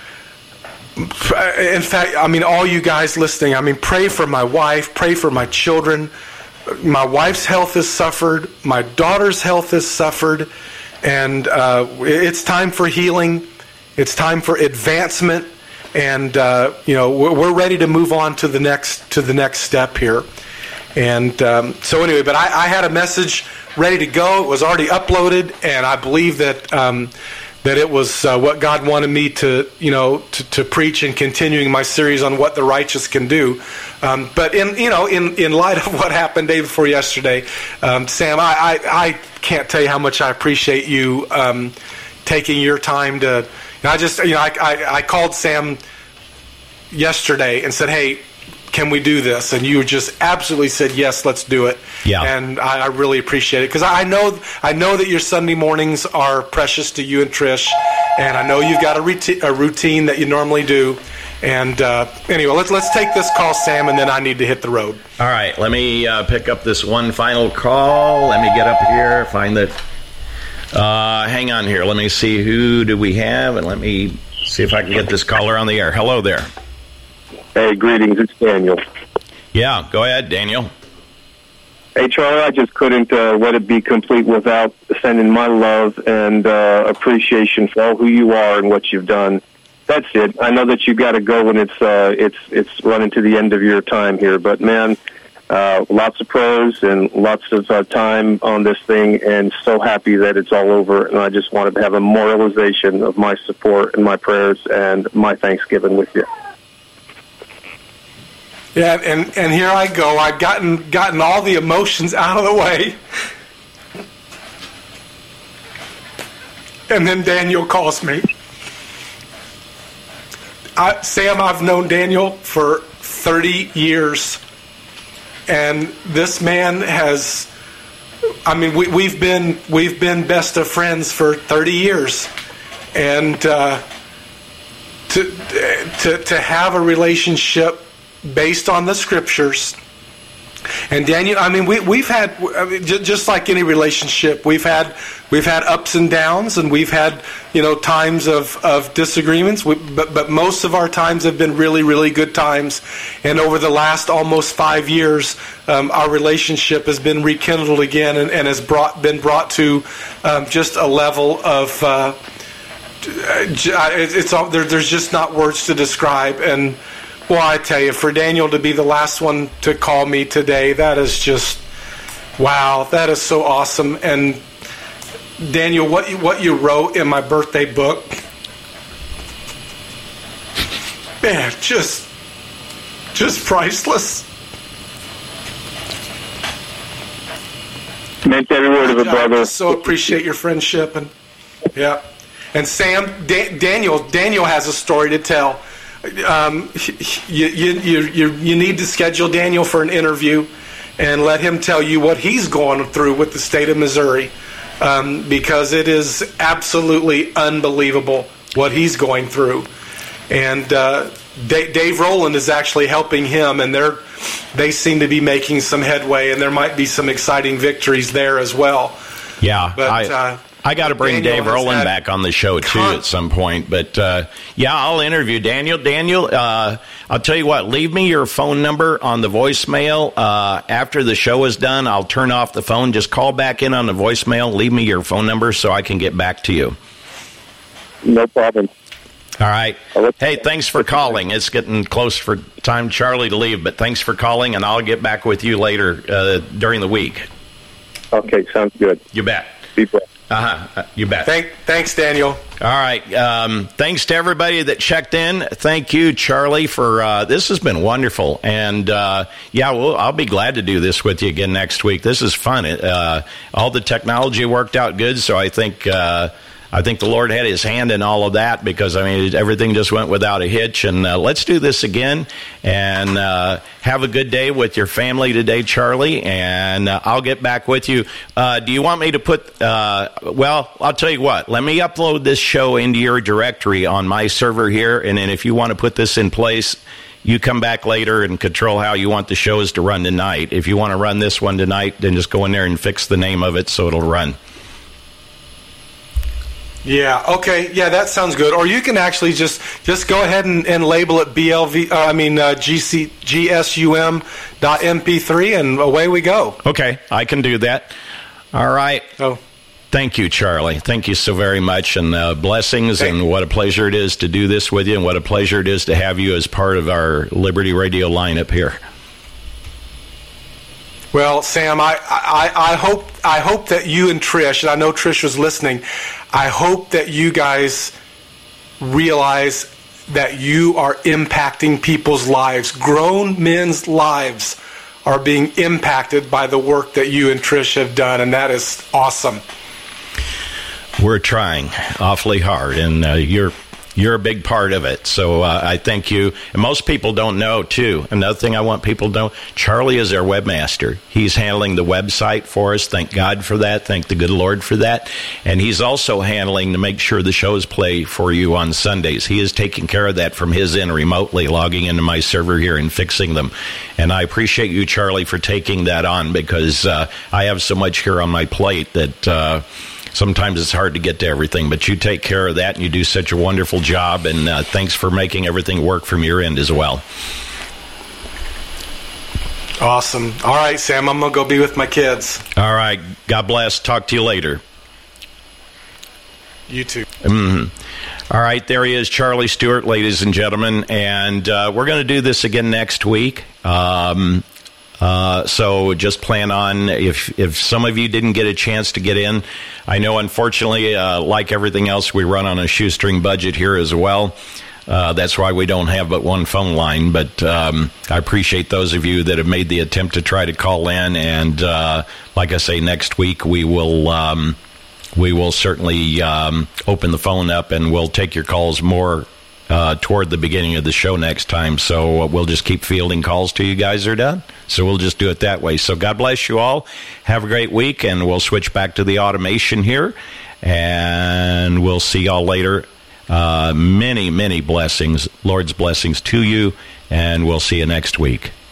In fact, I mean, all you guys listening, I mean, pray for my wife, pray for my children. My wife's health has suffered. My daughter's health has suffered. And it's time for healing. It's time for advancement. And, we're ready to move on to the next step here. And so anyway, but I had a message ready to go. It was already uploaded, and I believe that that it was what God wanted me to preach and continuing my series on what the righteous can do. But in light of what happened day before yesterday, Sam, I can't tell you how much I appreciate you taking your time to. I called Sam yesterday and said, "Hey, can we do this?" And you just absolutely said, "Yes, let's do it." Yeah. And I really appreciate it, because I know that your Sunday mornings are precious to you and Trish, and I know you've got a routine that you normally do. And anyway, let's take this call, Sam, and then I need to hit the road. All right, let me pick up this one final call. Let me get up here, find the. Hang on here. Let me see, who do we have, and let me see if I can get this caller on the air. Hello there. Hey, greetings. It's Daniel. Yeah, go ahead, Daniel. Hey, Charlie, I just couldn't let it be complete without sending my love and appreciation for all who you are and what you've done. That's it. I know that you got to go when it's running to the end of your time here, but man, lots of prayers and lots of time on this thing, and so happy that it's all over. And I just wanted to have a memorialization of my support and my prayers and my Thanksgiving with you. Yeah, and here I go. I've gotten all the emotions out of the way. And then Daniel calls me. Sam, I've known Daniel for 30 years. And this man has, I mean, we've been best of friends for 30 years. And to have a relationship based on the scriptures. And Daniel, I mean, we've had, just like any relationship, we've had ups and downs, and we've had times of disagreements. But most of our times have been really, really good times. And over the last almost 5 years, our relationship has been rekindled again, and has been brought to just a level of. There's just not words to describe. And well, I tell you, for Daniel to be the last one to call me today, that is just, wow, that is so awesome. And Daniel, what you wrote in my birthday book, man, just priceless. Meant every word of it, brother. I so appreciate your friendship, and yeah. And Sam, Daniel has a story to tell. You need to schedule Daniel for an interview and let him tell you what he's going through with the state of Missouri, because it is absolutely unbelievable what he's going through. And Dave Rowland is actually helping him, and they seem to be making some headway, and there might be some exciting victories there as well. Yeah, but I got to bring Dave Rowland back on the show, too, at some point. But, yeah, I'll interview Daniel. Daniel, I'll tell you what, leave me your phone number on the voicemail. After the show is done, I'll turn off the phone. Just call back in on the voicemail. Leave me your phone number so I can get back to you. No problem. All right. Hey, thanks for calling. It's getting close for time, Charlie, to leave. But thanks for calling, and I'll get back with you later during the week. Okay, sounds good. You bet. Be blessed. You bet. Thanks, Daniel. All right. Thanks to everybody that checked in. Thank you, Charlie, for this has been wonderful. And, I'll be glad to do this with you again next week. This is fun. All the technology worked out good, so I think the Lord had his hand in all of that because, everything just went without a hitch. And let's do this again. And have a good day with your family today, Charlie. And I'll get back with you. Do you want me to put, I'll tell you what. Let me upload this show into your directory on my server here. And then if you want to put this in place, you come back later and control how you want the shows to run tonight. If you want to run this one tonight, then just go in there and fix the name of it so it'll run. Yeah, okay. Yeah, that sounds good. Or you can actually just go ahead and label it GSUM.mp3 and away we go. Okay, I can do that. All right. Oh. Thank you, Charlie. Thank you so very much, and blessings, and what a pleasure it is to do this with you, and what a pleasure it is to have you as part of our Liberty Radio lineup here. Well, Sam, I hope that you and Trish, and I know Trish was listening, I hope that you guys realize that you are impacting people's lives. Grown men's lives are being impacted by the work that you and Trish have done, and that is awesome. We're trying awfully hard, and you're a big part of it, so I thank you. And most people don't know, too. Another thing I want people to know, Charlie is our webmaster. He's handling the website for us. Thank God for that. Thank the good Lord for that. And he's also handling to make sure the shows play for you on Sundays. He is taking care of that from his end remotely, logging into my server here and fixing them. And I appreciate you, Charlie, for taking that on, because I have so much here on my plate that... sometimes it's hard to get to everything, but you take care of that, and you do such a wonderful job, and thanks for making everything work from your end as well. Awesome. All right, Sam, I'm going to go be with my kids. All right. God bless. Talk to you later. You too. Mm-hmm. All right, there he is, Charlie Stewart, ladies and gentlemen, and we're going to do this again next week. So just plan on, if some of you didn't get a chance to get in, I know unfortunately, like everything else, we run on a shoestring budget here as well. That's why we don't have but one phone line, but I appreciate those of you that have made the attempt to try to call in, and like I say, next week we will certainly open the phone up, and we'll take your calls more toward the beginning of the show next time. So we'll just keep fielding calls till you guys are done. So we'll just do it that way. So God bless you all. Have a great week, and we'll switch back to the automation here, and we'll see y'all later. Many, many blessings, Lord's blessings to you, and we'll see you next week.